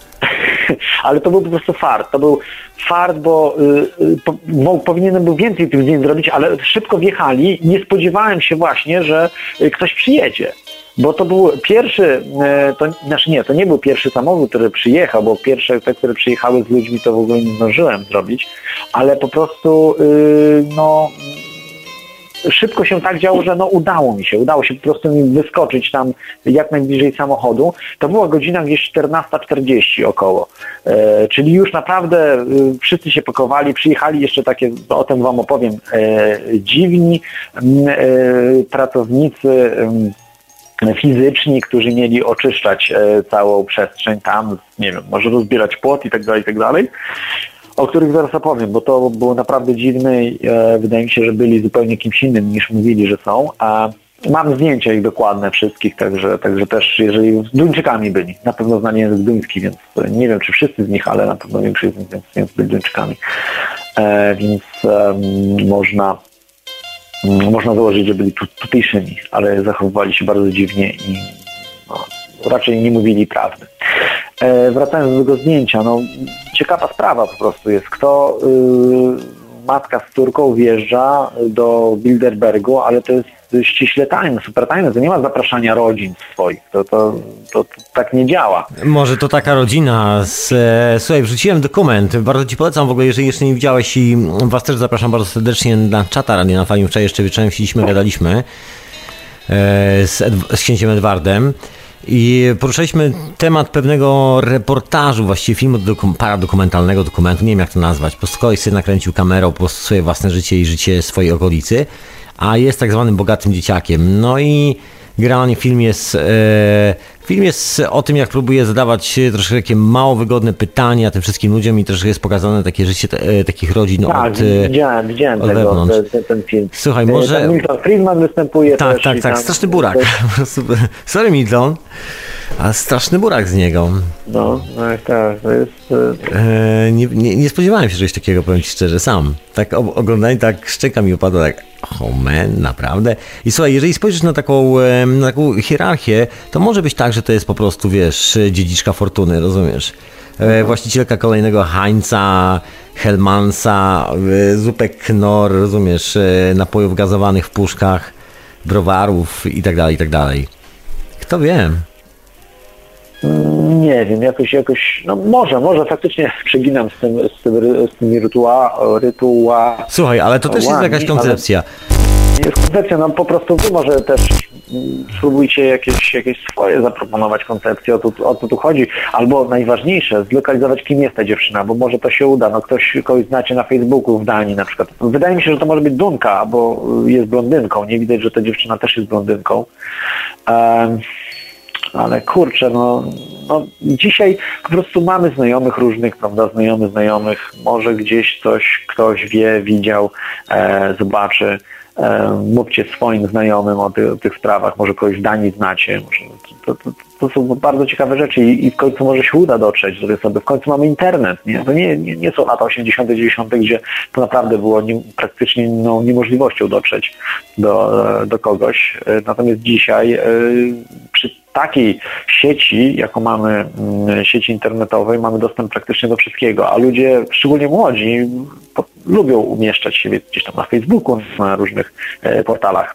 Ale to był po prostu fart. To był fart, bo y, po, bo powinienem był więcej tych zdjęć zrobić, ale szybko wjechali. Nie spodziewałem się właśnie, że y, ktoś przyjedzie. Bo to był pierwszy, to, znaczy nie, to nie był pierwszy samochód, który przyjechał, bo pierwsze te, które przyjechały z ludźmi, to w ogóle nie zdążyłem zrobić, ale po prostu yy, no szybko się tak działo, że no udało mi się, udało się po prostu mi wyskoczyć tam jak najbliżej samochodu. To była godzina gdzieś czternasta czterdzieści około, e, czyli już naprawdę e, wszyscy się pakowali, przyjechali jeszcze takie, o tym wam opowiem, e, dziwni e, pracownicy e, fizyczni, którzy mieli oczyszczać e, całą przestrzeń tam, nie wiem, może rozbierać płot i tak dalej, i tak dalej. o których zaraz opowiem, bo to było naprawdę dziwne i e, wydaje mi się, że byli zupełnie kimś innym niż mówili, że są, a mam zdjęcia ich dokładne wszystkich, także, także też jeżeli z Duńczykami byli, na pewno znali język duński, więc nie wiem, czy wszyscy z nich, ale na pewno większość z nich więc, więc byli Duńczykami, e, więc e, można można założyć, że byli tu, tutejszymi, ale zachowywali się bardzo dziwnie i no, raczej nie mówili prawdy. E, wracając do tego zdjęcia, no ciekawa sprawa po prostu jest, kto y, matka z córką wjeżdża do Bilderbergu, ale to jest ściśle tajne, super tajne, to nie ma zapraszania rodzin swoich, to, to, to, to tak nie działa. Może to taka rodzina, z, e, słuchaj, wrzuciłem dokument, bardzo Ci polecam w ogóle, jeżeli jeszcze nie widziałeś i Was też zapraszam bardzo serdecznie na czata Radio na Fali, wczoraj jeszcze wieczorem siedzieliśmy, gadaliśmy e, z, Ed- z księciem Edwardem i poruszaliśmy temat pewnego reportażu, właściwie filmu dokum- paradokumentalnego dokumentu, nie wiem jak to nazwać, po prostu kogoś sobie nakręcił kamerą po prostu swoje własne życie i życie swojej okolicy, a jest tak zwanym bogatym dzieciakiem. No i generalnie film jest, e, film jest o tym, jak próbuje zadawać troszkę takie mało wygodne pytania tym wszystkim ludziom i troszkę jest pokazane takie życie e, takich rodzin tak, od widziałem, widziałem od tego, wewnątrz. ten, ten film. Słuchaj, może... Tam Milton Friedman występuje tak, też. tak, tak, tam, straszny burak. Po prostu, sorry Milton, a straszny burak z niego. No, tak, tak, to jest... E, nie, nie, nie spodziewałem się czegoś takiego, powiem Ci szczerze, sam. Tak o- oglądanie, tak szczeka mi opadła, tak oh man, naprawdę. I słuchaj, jeżeli spojrzysz na taką, na taką hierarchię, to może być tak, że to jest po prostu, wiesz, dziedziczka fortuny, rozumiesz? E, właścicielka kolejnego Heinza, Hellmansa, e, zupek Knorr, rozumiesz, e, napojów gazowanych w puszkach, browarów i tak dalej, i tak dalej. Kto wie? Nie wiem, jakoś, jakoś, no może, może faktycznie przeginam z tym, z tym, z tymi rytua, rytua. Słuchaj, ale to też jest jakaś koncepcja. Jest koncepcja, no po prostu wy może też mm, spróbujcie jakieś, jakieś swoje zaproponować koncepcje, o to, o to tu chodzi. Albo najważniejsze, zlokalizować, kim jest ta dziewczyna, bo może to się uda. No ktoś, kogoś znacie na Facebooku w Danii na przykład. Wydaje mi się, że to może być Dunka, bo jest blondynką. Nie widać, że ta dziewczyna też jest blondynką. Um, Ale kurczę, no, no dzisiaj po prostu mamy znajomych różnych, prawda, znajomy znajomych, może gdzieś coś ktoś wie, widział, e, zobaczy, e, mówcie swoim znajomym o, ty, o tych sprawach, może kogoś w Danii znacie, może to, to, to są bardzo ciekawe rzeczy i, i w końcu może się uda dotrzeć do tej osoby, w końcu mamy internet, nie? To nie, nie, nie są lata osiemdziesiąte, dziewięćdziesiąte, gdzie to naprawdę było nie, praktycznie no, niemożliwością dotrzeć do, do kogoś, e, natomiast dzisiaj e, przy takiej sieci, jaką mamy, sieci internetowej, mamy dostęp praktycznie do wszystkiego, a ludzie, szczególnie młodzi, po, lubią umieszczać się gdzieś tam na Facebooku, na różnych e, portalach.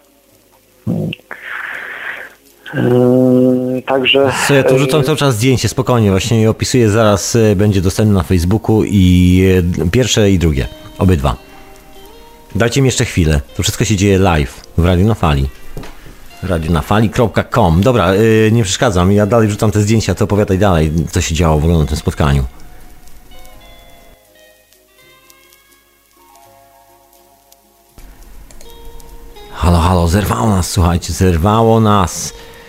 E, także... Ja tu rzucam cały czas zdjęcie, spokojnie, właśnie je opisuję, zaraz będzie dostępne na Facebooku i pierwsze i drugie, obydwa. Dajcie mi jeszcze chwilę, to wszystko się dzieje live w Radiu na Fali. radio na fali kropka com. Dobra, yy, nie przeszkadzam, ja dalej wrzucam te zdjęcia, to opowiadaj dalej, co się działo w ogóle na tym spotkaniu. Halo, halo, zerwało nas, słuchajcie, zerwało nas.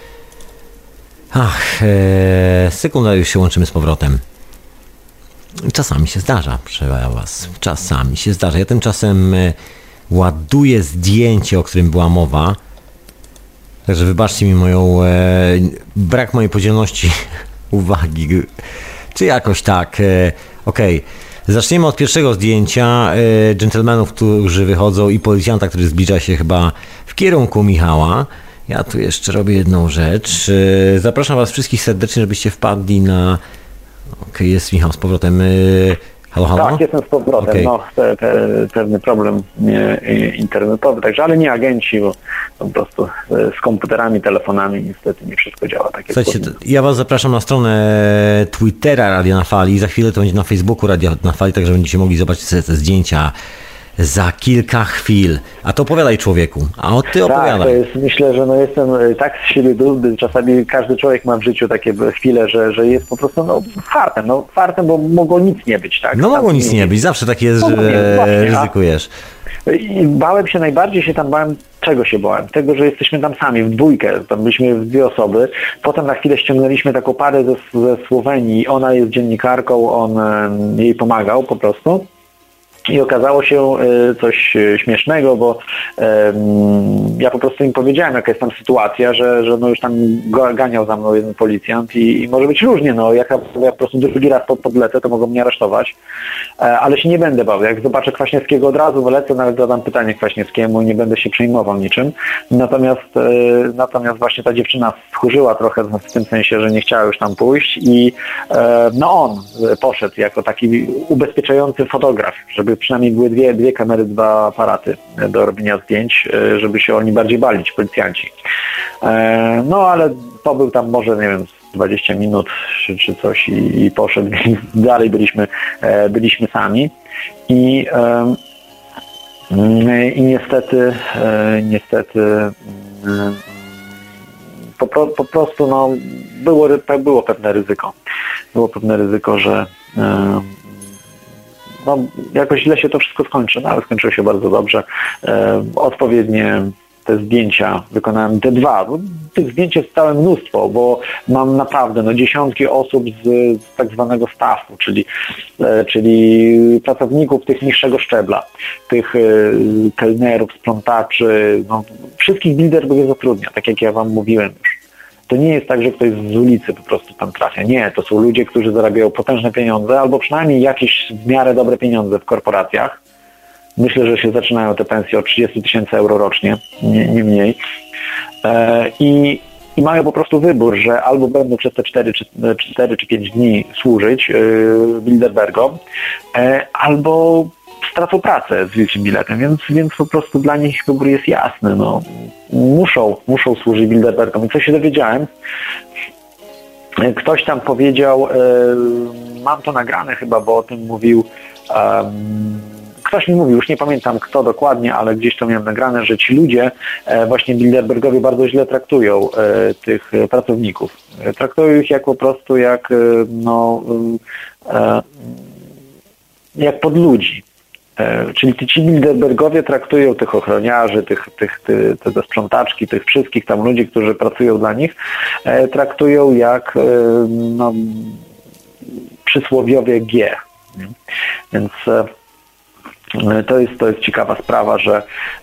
Ach, ee, sekunda, już się łączymy z powrotem. Czasami się zdarza, proszę was, czasami się zdarza. Ja tymczasem e, ładuję zdjęcie, o którym była mowa. Także wybaczcie mi moją, e, brak mojej podzielności uwagi, czy jakoś tak. E, Okej, okay. Zaczniemy od pierwszego zdjęcia e, dżentelmenów, którzy wychodzą i policjanta, który zbliża się chyba w kierunku Michała. Ja tu jeszcze robię jedną rzecz. E, zapraszam was wszystkich serdecznie, żebyście wpadli na... Okej, okay, jest Michał z powrotem. E, Halo, halo? Tak, jestem z powrotem. Okay. No, te, te, pewny problem nie, internetowy, także, ale nie agenci, bo po prostu z komputerami, telefonami niestety nie wszystko działa tak jak Słuchajcie, ja was zapraszam na stronę Twittera Radia na Fali. Za chwilę to będzie na Facebooku Radia na Fali, także będziecie mogli zobaczyć sobie te zdjęcia za kilka chwil. A to opowiadaj, człowieku. A o ty opowiadaj. Tak, to jest, myślę, że no jestem tak z siebie dumny. Czasami każdy człowiek ma w życiu takie chwile, że, że jest po prostu no, fartem. No, fartem, bo mogło nic nie być. Tak? No mogło nic nie być. Zawsze tak jest, że ryzykujesz. I bałem się, najbardziej się tam bałem Czego się bałem? Tego, że jesteśmy tam sami, w dwójkę, tam byliśmy w dwie osoby. Potem na chwilę ściągnęliśmy taką parę ze, ze Słowenii. Ona jest dziennikarką, on jej pomagał po prostu. I okazało się coś śmiesznego, bo um, ja po prostu im powiedziałem, jaka jest tam sytuacja, że, że no już tam ganiał za mną jeden policjant i, i może być różnie, no jak ja, ja po prostu drugi raz pod, podlecę, to mogą mnie aresztować, e, ale się nie będę bał. Jak zobaczę Kwaśniewskiego od razu wylecę, nawet zadam pytanie Kwaśniewskiemu i nie będę się przejmował niczym. Natomiast, e, natomiast właśnie ta dziewczyna wkurzyła trochę w tym sensie, że nie chciała już tam pójść i e, no on poszedł jako taki ubezpieczający fotograf, żeby przynajmniej były dwie, dwie kamery, dwa aparaty do robienia zdjęć, żeby się oni bardziej bali, ci policjanci. No ale pobył tam może, nie wiem, dwadzieścia minut czy, czy coś i, i poszedł. Dalej byliśmy, byliśmy sami i, i niestety niestety po, po prostu no, było, było pewne ryzyko. Było pewne ryzyko, że no, jakoś źle się to wszystko skończy, no ale skończyło się bardzo dobrze. E, odpowiednie te zdjęcia wykonałem, te dwa. Bo tych zdjęć jest całe mnóstwo, bo mam naprawdę no, dziesiątki osób z, z tak zwanego staffu, czyli, e, czyli pracowników tych niższego szczebla, tych e, kelnerów, sprzątaczy, no, wszystkich Bilderberg zatrudnia, tak jak ja wam mówiłem już. To nie jest tak, że ktoś z ulicy po prostu tam trafia. Nie, to są ludzie, którzy zarabiają potężne pieniądze albo przynajmniej jakieś w miarę dobre pieniądze w korporacjach. Myślę, że się zaczynają te pensje od trzydzieści tysięcy euro rocznie, nie, nie mniej. E, i, I mają po prostu wybór, że albo będą przez te cztery czy pięć dni służyć yy, Bilderbergom, e, albo stracą pracę z wielkim biletem, więc, więc po prostu dla nich wybór jest jasny. No. Muszą, muszą służyć Bilderbergom. I co się dowiedziałem? Ktoś tam powiedział, yy, mam to nagrane chyba, bo o tym mówił, yy, ktoś mi mówił, już nie pamiętam kto dokładnie, ale gdzieś to miałem nagrane, że ci ludzie, yy, właśnie Bilderbergowie bardzo źle traktują yy, tych pracowników. Yy, traktują ich jak po prostu jak, yy, no, yy, yy, jak pod ludzi. Czyli ci Bilderbergowie traktują tych ochroniarzy, tych, tych, tych, te sprzątaczki, tych wszystkich tam ludzi, którzy pracują dla nich, traktują jak no, przysłowiowie G. Więc to jest, to jest ciekawa sprawa, że,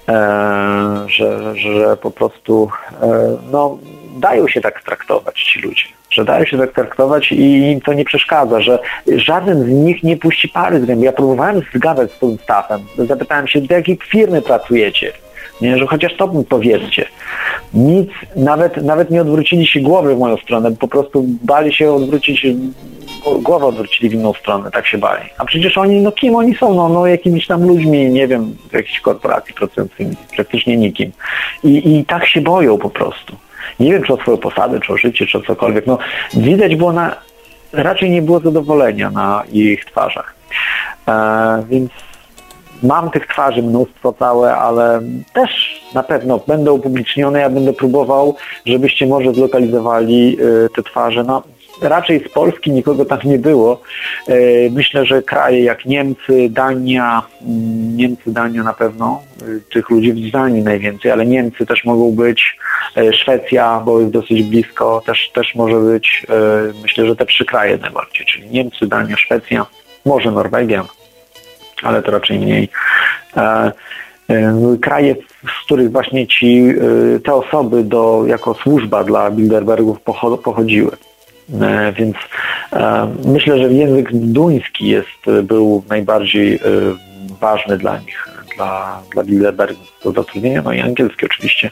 że, że po prostu no, dają się tak traktować ci ludzie, że dają się tak traktować i im to nie przeszkadza, że żaden z nich nie puści pary z ręki. Ja próbowałem zgadać z tym stafem, zapytałem się, do jakiej firmy pracujecie, nie, że chociaż to mi powiedzcie. Nic, nawet, nawet nie odwrócili się głowy w moją stronę, po prostu bali się odwrócić, głowę odwrócili w inną stronę, tak się bali. A przecież oni, no kim oni są? No, no jakimiś tam ludźmi, nie wiem, w jakiejś korporacji pracującymi, praktycznie nikim. I, i tak się boją po prostu. Nie wiem, czy o swoją posadę, czy o życie, czy o cokolwiek. No, widać było na... Raczej nie było zadowolenia na ich twarzach. E, więc mam tych twarzy mnóstwo całe, ale też na pewno będą upublicznione. Ja będę próbował, żebyście może zlokalizowali y, te twarze. No, raczej z Polski nikogo tam nie było. Y, myślę, że kraje jak Niemcy, Dania, y, Niemcy, Dania na pewno, y, tych ludzi w Danii najwięcej, ale Niemcy też mogą być, y, Szwecja, bo jest dosyć blisko, też, też może być, y, myślę, że te trzy kraje najbardziej, czyli Niemcy, Dania, Szwecja, może Norwegia, ale to raczej mniej. E, e, kraje, z których właśnie ci, e, te osoby do, jako służba dla Bilderbergów pochodziły. E, więc e, myślę, że język duński jest, był najbardziej e, ważny dla nich, dla, dla Bilderbergów do zatrudnienia, no i angielski oczywiście.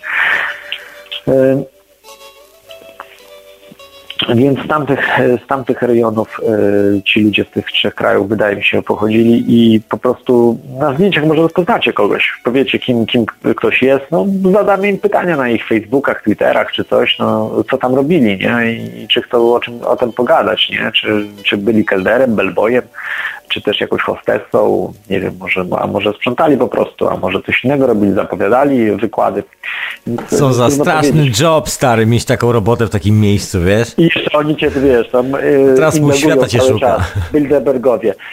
E, Więc z tamtych, z tamtych rejonów y, ci ludzie z tych trzech krajów, wydaje mi się, pochodzili i po prostu na zdjęciach może rozpoznacie kogoś, powiecie kim, kim ktoś jest, no zadamy im pytania na ich Facebookach, Twitterach czy coś, no co tam robili, nie, i czy chcą o, czym, o tym pogadać, nie, czy, czy byli kelnerem, bellboyem, czy też jakąś hostessą, nie wiem, może, a może sprzątali po prostu, a może coś innego robili, zapowiadali wykłady. Więc co za straszny powiedzieć. Job, stary, mieć taką robotę w takim miejscu, wiesz? I jeszcze oni cię, wiesz, tam teraz pół świata cię szuka. Bilderbergowie.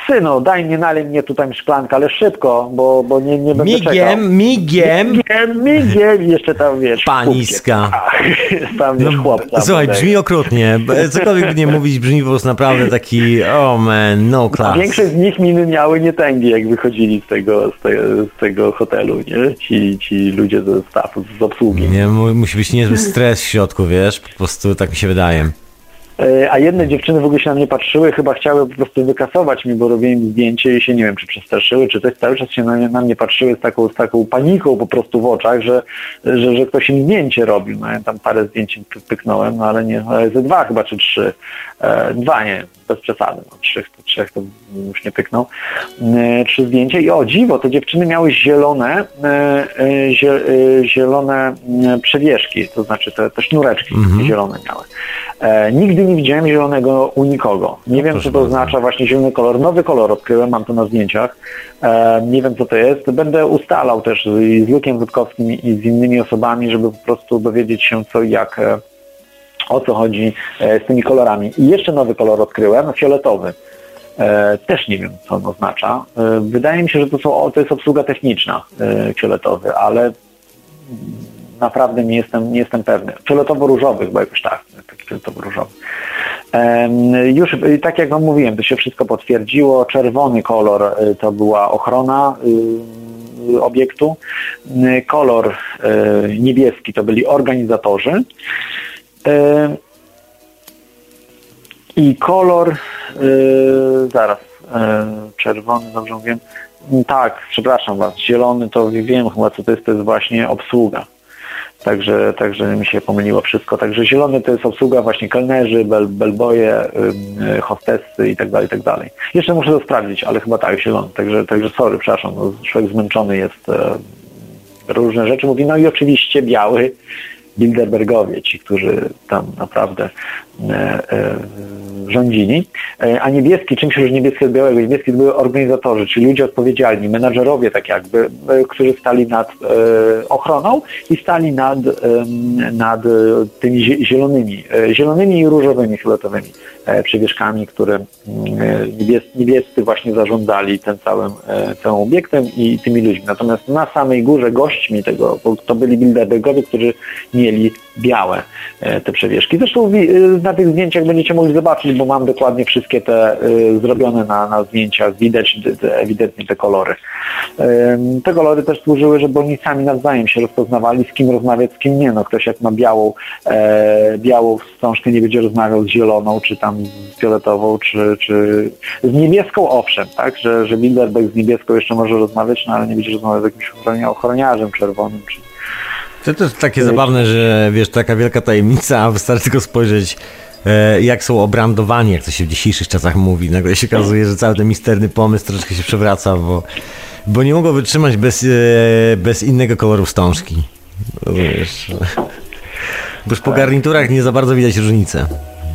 synu, daj mnie, nalej mnie tutaj szklankę, ale szybko, bo, bo nie, nie będę migiem, czekał. Migiem, migiem. Migiem, i jeszcze tam, wiesz, Paniska. Tam, wiesz, chłopca. Słuchaj, brzmi okrutnie. Cokolwiek by nie mówić, brzmi po prostu naprawdę taki, oh man, no class. A większość z nich miny miały nie tęgi, jak wychodzili z tego, z tego, z tego hotelu, nie? Ci, ci ludzie ze staffu, z obsługi. Nie, musi być niezły stres w środku, wiesz, po prostu tak mi się wydaje. A jedne dziewczyny w ogóle się na mnie patrzyły, chyba chciały po prostu wykasować mi, bo robiłem im zdjęcie i się nie wiem, czy przestraszyły, czy też cały czas się na, na mnie patrzyły z taką, z taką paniką po prostu w oczach, że, że, że ktoś im zdjęcie robił. No ja tam parę zdjęć im pyknąłem, no ale nie, ale ze dwa chyba, czy trzy. E, dwa nie, bez przesady, no trzech, to, trzech to już nie pyknął. E, trzy zdjęcia i o dziwo, te dziewczyny miały zielone, e, zie, e, zielone przewieszki, to znaczy te, te sznureczki mhm. zielone miały. E, nigdy nie widziałem zielonego u nikogo. Nie wiem, co to oznacza właśnie zielony kolor. Nowy kolor odkryłem, mam to na zdjęciach. E, nie wiem, co to jest. Będę ustalał też z, z Lukiem Rutkowskim i z innymi osobami, żeby po prostu dowiedzieć się, co i jak, e, o co chodzi e, z tymi kolorami. I jeszcze nowy kolor odkryłem, fioletowy. E, też nie wiem, co on oznacza. E, wydaje mi się, że to, są, to jest obsługa techniczna, e, fioletowy, ale naprawdę nie jestem, nie jestem pewny. Fioletowo-różowy chyba jakoś tak, taki fioletowo-różowy. Um, już tak jak wam mówiłem, to się wszystko potwierdziło. Czerwony kolor to była ochrona y, obiektu. Kolor y, niebieski to byli organizatorzy. Y, I kolor y, zaraz, y, czerwony, dobrze mówię. Tak, przepraszam was, zielony to wiem chyba co to jest, to jest właśnie obsługa. Także, także mi się pomyliło wszystko. Także zielony to jest obsługa właśnie kelnerzy, bel, belboje, yy, hostessy i tak dalej, i tak dalej. Jeszcze muszę to sprawdzić, ale chyba tak, zielony. Także, także sorry, przepraszam, no, człowiek zmęczony jest, e, różne rzeczy mówi. No i oczywiście biały Bilderbergowie, ci, którzy tam naprawdę e, e, rządzili. E, a niebieski, czym się różni niebieski od białego? Niebieski to były organizatorzy, czyli ludzie odpowiedzialni, menadżerowie tak jakby, e, którzy stali nad e, ochroną i stali nad, e, nad tymi zielonymi, e, zielonymi i różowymi fioletowymi e, przewieszkami, które e, niebies, niebiescy właśnie zarządzali tym całym, e, całym obiektem i tymi ludźmi. Natomiast na samej górze gośćmi tego, to byli Bilderbergowie, którzy mieli białe e, te przewieszki. Zresztą w, na tych zdjęciach będziecie mogli zobaczyć, bo mam dokładnie wszystkie te y, zrobione na, na zdjęciach. Widać te, ewidentnie te kolory. Y, te kolory też służyły, żeby oni sami nawzajem się rozpoznawali, z kim rozmawiać, z kim nie. No, ktoś jak ma białą, e, białą wstążkę, nie będzie rozmawiał z zieloną, czy tam z fioletową, czy, czy z niebieską, owszem, tak, że, że Bilderberg z niebieską jeszcze może rozmawiać, no ale nie będzie rozmawiał z jakimś ochroniarzem czerwonym, czy To, to jest takie zabawne, że wiesz, taka wielka tajemnica, a wystarczy tylko spojrzeć, e, jak są obrandowani, jak to się w dzisiejszych czasach mówi. Nagle się okazuje, że cały ten misterny pomysł troszeczkę się przewraca, bo, bo nie mogło wytrzymać bez, e, bez innego koloru wstążki. Wiesz, bo już po garniturach nie za bardzo widać różnicę.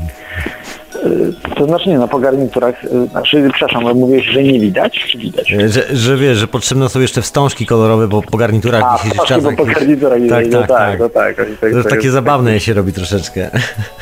To znaczy nie, no po garniturach, znaczy, przepraszam, mówiłeś, że nie widać, czy widać? Że, że wiesz, że potrzebne są jeszcze wstążki kolorowe, bo po garniturach A, w dzisiejszych czasach... po garniturach tak, tak, no tak, tak. No tak. To jest takie tak, zabawne tak, się robi troszeczkę.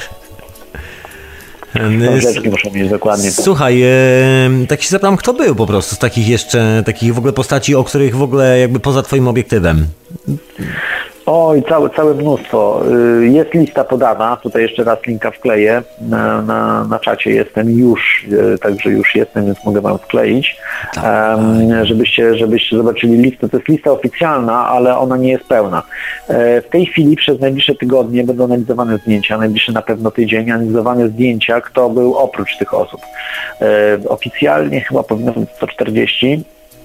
Rzeczki muszą mieć dokładnie. Słuchaj, e, tak się zapytam, kto był po prostu z takich jeszcze, takich w ogóle postaci, o których w ogóle jakby poza twoim obiektywem? Oj, całe, całe mnóstwo. Jest lista podana, tutaj jeszcze raz linka wkleję, na, na, na czacie jestem już, także już jestem, więc mogę wam wkleić, um, żebyście, żebyście zobaczyli listę. To jest lista oficjalna, ale ona nie jest pełna. W tej chwili przez najbliższe tygodnie będą analizowane zdjęcia, najbliższy na pewno tydzień, analizowane zdjęcia, kto był oprócz tych osób. Oficjalnie chyba powinno być sto czterdzieści.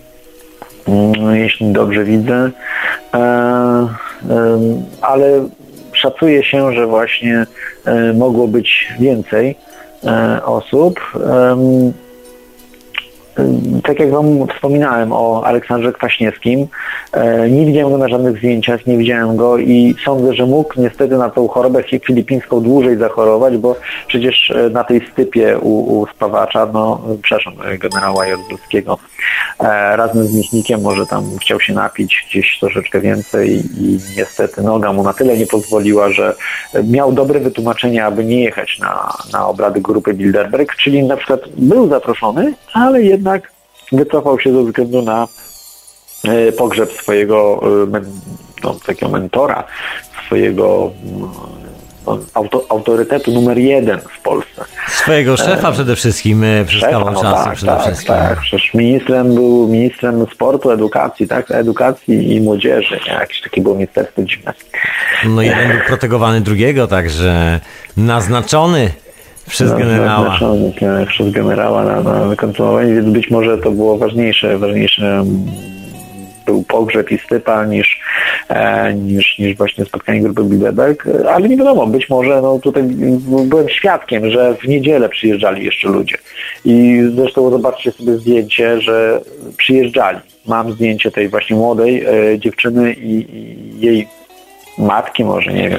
Jeśli dobrze widzę, e, e, ale szacuje się, że właśnie e, mogło być więcej e, osób. E, e, tak jak wam wspominałem o Aleksandrze Kwaśniewskim, Nie widziałem go na żadnych zdjęciach, nie widziałem go i sądzę, że mógł niestety na tą chorobę filipińską dłużej zachorować, bo przecież na tej stypie u, u spawacza, no przepraszam, generała Jaruzelskiego, razem z Michnikiem może tam chciał się napić gdzieś troszeczkę więcej i niestety noga mu na tyle nie pozwoliła, że miał dobre wytłumaczenie, aby nie jechać na, na obrady grupy Bilderberg, czyli na przykład był zaproszony, ale jednak wycofał się ze względu na pogrzeb swojego no, takiego mentora, swojego no, auto, autorytetu numer jeden w Polsce. Swojego szefa e, przede wszystkim przez kawał no czasu. Tak, przede tak, wszystkim. tak. Przecież ministrem był ministrem sportu, edukacji, tak? Edukacji i młodzieży. Nie? Jakieś takie było ministerstwo dziwne. No jeden był protegowany drugiego, także naznaczony przez no, generała. Naznaczony przez generała na, na kontynuowanie, więc być może to było ważniejsze, ważniejsze był pogrzeb i stypa niż, e, niż, niż właśnie spotkanie grupy Bilderberg, ale nie wiadomo, być może no tutaj byłem świadkiem, że w niedzielę przyjeżdżali jeszcze ludzie i zresztą zobaczcie sobie zdjęcie, że przyjeżdżali. Mam zdjęcie tej właśnie młodej e, dziewczyny i, i jej matki może, nie wiem.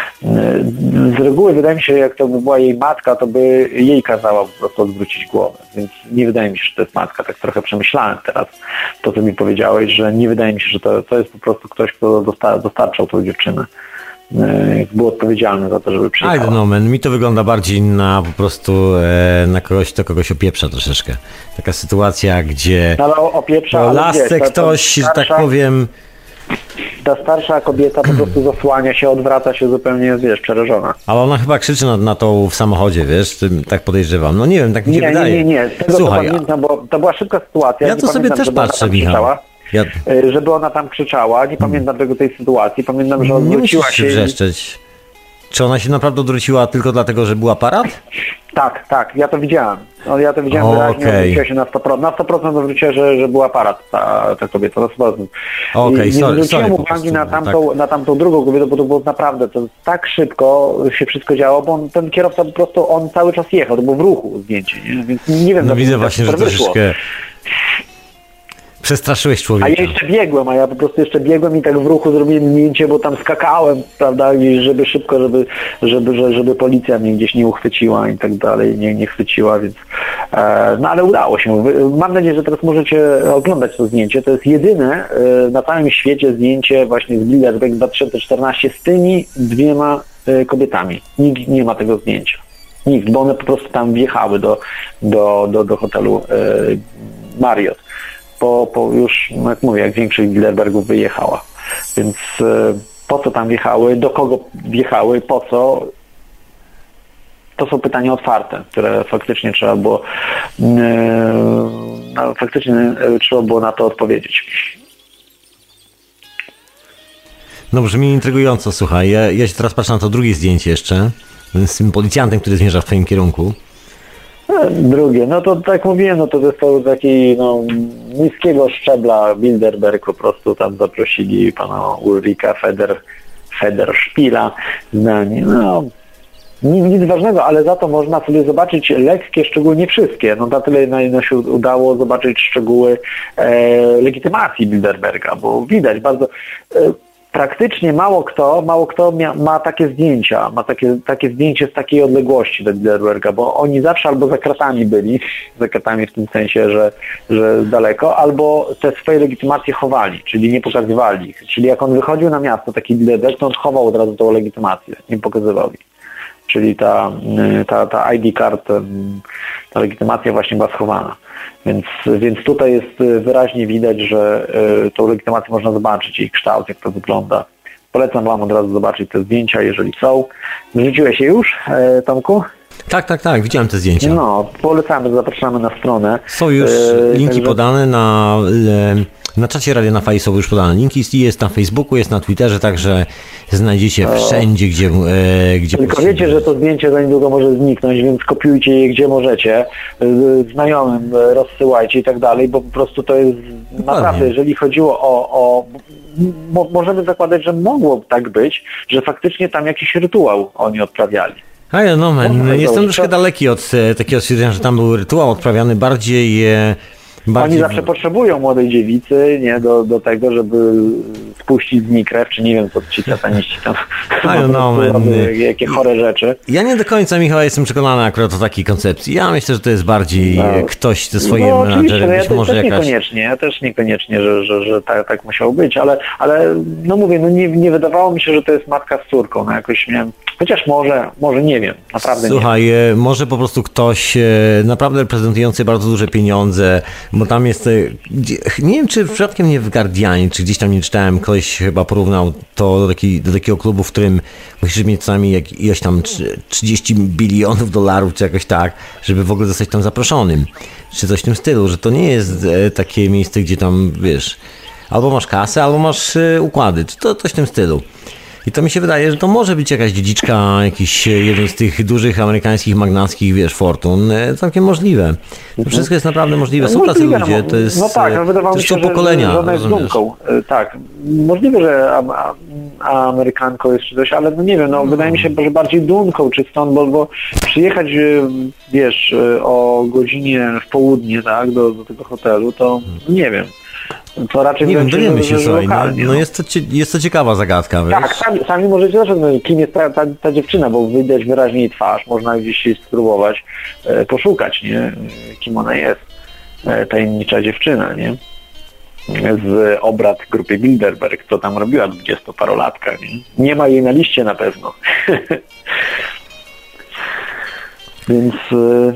Z reguły wydaje mi się, jak to by była jej matka, to by jej kazała po prostu odwrócić głowę. Więc nie wydaje mi się, że to jest matka. Tak trochę przemyślałem teraz to, co mi powiedziałeś, że nie wydaje mi się, że to, to jest po prostu ktoś, kto dostar- dostarczał tą dziewczynę. Był odpowiedzialny za to, żeby przyjechała. I don't know, man. Mi to wygląda bardziej na po prostu e, na kogoś, kto kogoś opieprza troszeczkę. Taka sytuacja, gdzie no, ale opieprza, o ale lasce wiesz, ktoś, że tak powiem... Ta starsza kobieta po prostu zasłania się, odwraca się zupełnie, wiesz, przerażona. Ale ona chyba krzyczy na, na to w samochodzie, wiesz, tak podejrzewam. No nie wiem, tak mi się nie, wydaje. Nie, nie, nie. Tego Słuchaj, to pamiętam, bo to była szybka sytuacja. Ja to sobie też patrzę, Michał. Ja... Żeby ona tam krzyczała. Nie pamiętam tego tej sytuacji. Pamiętam, że odwróciła nie się. Nie wrzeszczeć. Czy ona się naprawdę odwróciła tylko dlatego, że był aparat? Tak, tak, ja to widziałem. No, ja to widziałem o, wyraźnie, okay. Odwróciła się na sto procent. Na sto procent odwróciła, że, że był aparat ta, ta kobieta, na sto procent. Okay, I sorry, nie zwróciłem sorry, uwagi na prostu, tamtą, tak. na tamtą drugą kobietę, bo to było naprawdę to tak szybko się wszystko działo, bo on, ten kierowca po prostu, on cały czas jechał, to było w ruchu zdjęcie, nie? Więc nie wiem, no widzę właśnie, że wyszło. troszeczkę przestraszyłeś człowieka. A ja jeszcze biegłem, a ja po prostu jeszcze biegłem i tak w ruchu zrobiłem zdjęcie, bo tam skakałem, prawda, i żeby szybko, żeby, żeby, żeby, żeby policja mnie gdzieś nie uchwyciła i tak dalej, nie, nie chwyciła, więc e, no ale udało się. Mam nadzieję, że teraz możecie oglądać to zdjęcie. To jest jedyne e, na całym świecie zdjęcie właśnie z Bilderberg dwa tysiące czternastego z tymi dwiema e, kobietami. Nikt nie ma tego zdjęcia. Nikt, bo one po prostu tam wjechały do, do, do, do hotelu e, Marriott. Po, po już, jak mówię, jak większość Bilderbergów wyjechała. Więc e, po co tam wjechały, do kogo wjechały, po co, to są pytania otwarte, które faktycznie trzeba było e, no, faktycznie e, trzeba było na to odpowiedzieć. No brzmi intrygująco, słuchaj, ja, ja się teraz patrzę na to drugie zdjęcie jeszcze, z tym policjantem, który zmierza w twoim kierunku. Drugie, no to tak mówiłem, no to został taki no, niskiego szczebla Bilderberg, po prostu tam zaprosili pana Ulrika Feder, Federspiela, zdanie, no nic, nic ważnego, ale za to można sobie zobaczyć lekkie szczegóły, nie wszystkie, no na tyle no, się udało zobaczyć szczegóły e, legitymacji Bilderberga, bo widać bardzo... E, Praktycznie mało kto, mało kto mia, ma takie zdjęcia, ma takie, takie zdjęcie z takiej odległości do Bilderberga, bo oni zawsze albo za kratami byli, za kratami w tym sensie, że, że daleko, albo te swoje legitymacje chowali, czyli nie pokazywali ich. Czyli jak on wychodził na miasto, taki Bilderberg, to on chował od razu tą legitymację, nie pokazywał ich. Czyli ta, ta, ta I D card, ta legitymacja właśnie była schowana. Więc, więc tutaj jest wyraźnie widać, że y, tą legitymację można zobaczyć, jej kształt, jak to wygląda. Polecam wam od razu zobaczyć te zdjęcia, jeżeli są. Wrzuciłeś je już, e, Tomku? Tak, tak, tak, widziałem te zdjęcia. No, polecamy, zapraszamy na stronę. Są już e, linki także... podane na... E... Na czacie Radia na Fali są już podane linki, jest na Facebooku, jest na Twitterze, także znajdziecie wszędzie, gdzie... E, gdzie Tylko potrzebujecie. Wiecie, że to zdjęcie za niedługo może zniknąć, więc kopiujcie je gdzie możecie, znajomym rozsyłajcie i tak dalej, bo po prostu to jest Dokładnie. Naprawdę, jeżeli chodziło o... o mo, możemy zakładać, że mogło tak być, że faktycznie tam jakiś rytuał oni odprawiali. A ja no man, jestem troszkę daleki od takiego stwierdzenia, że tam był rytuał odprawiany, bardziej... E, Bardziej... Oni zawsze potrzebują młodej dziewicy, nie, do, do tego, żeby spuścić z niej krew, czy nie wiem, co ci sataniści tam no, no, robią, jakie chore rzeczy. Ja nie do końca, Michał, jestem przekonany akurat o takiej koncepcji. Ja myślę, że to jest bardziej no, ktoś ze swoim no, menadżerem, no, ja być też, może też jakaś... niekoniecznie, ja też niekoniecznie, że, że, że tak, tak musiało być, ale, ale no mówię, no nie, nie wydawało mi się, że to jest matka z córką, no jakoś miałem, chociaż może, może nie wiem, naprawdę Słuchaj, nie wiem. może po prostu ktoś naprawdę reprezentujący bardzo duże pieniądze, bo tam jest, nie wiem, czy przypadkiem nie w Guardianie, czy gdzieś tam nie czytałem, ktoś chyba porównał to do, taki, do takiego klubu, w którym musisz mieć co najmniej jak, ileś tam trzydzieści bilionów dolarów, czy jakoś tak, żeby w ogóle zostać tam zaproszonym, czy coś w tym stylu, że to nie jest takie miejsce, gdzie tam, wiesz, albo masz kasę, albo masz układy, czy to coś w tym stylu. I to mi się wydaje, że to może być jakaś dziedziczka, jakiś jeden z tych dużych amerykańskich, magnackich, wiesz, fortun. Całkiem możliwe. To wszystko jest naprawdę możliwe. Są tacy ludzie, to jest, no tak, no wydawało to mi się, są że, pokolenia. że ona jest dumką. Tak, możliwe, że a, a, a Amerykanką jest czy coś, ale no nie wiem, no, no wydaje mi się, że bardziej dumką czy stąd, bo, bo przyjechać, wiesz, o godzinie w południe, tak, do, do tego hotelu, to nie wiem. To raczej nie wiem, dowiemy się, że słuchaj, no, lokalnie, no jest, to, jest to ciekawa zagadka, wiesz? Tak, sami, sami możecie zobaczyć, no, kim jest ta, ta, ta dziewczyna, bo widać wyraźnie jej twarz, można gdzieś się spróbować e, poszukać, nie, kim ona jest, e, tajemnicza dziewczyna, nie, z obrad grupy Bilderberg, co tam robiła dwudziestoparolatka, nie, nie ma jej na liście na pewno. Więc... E,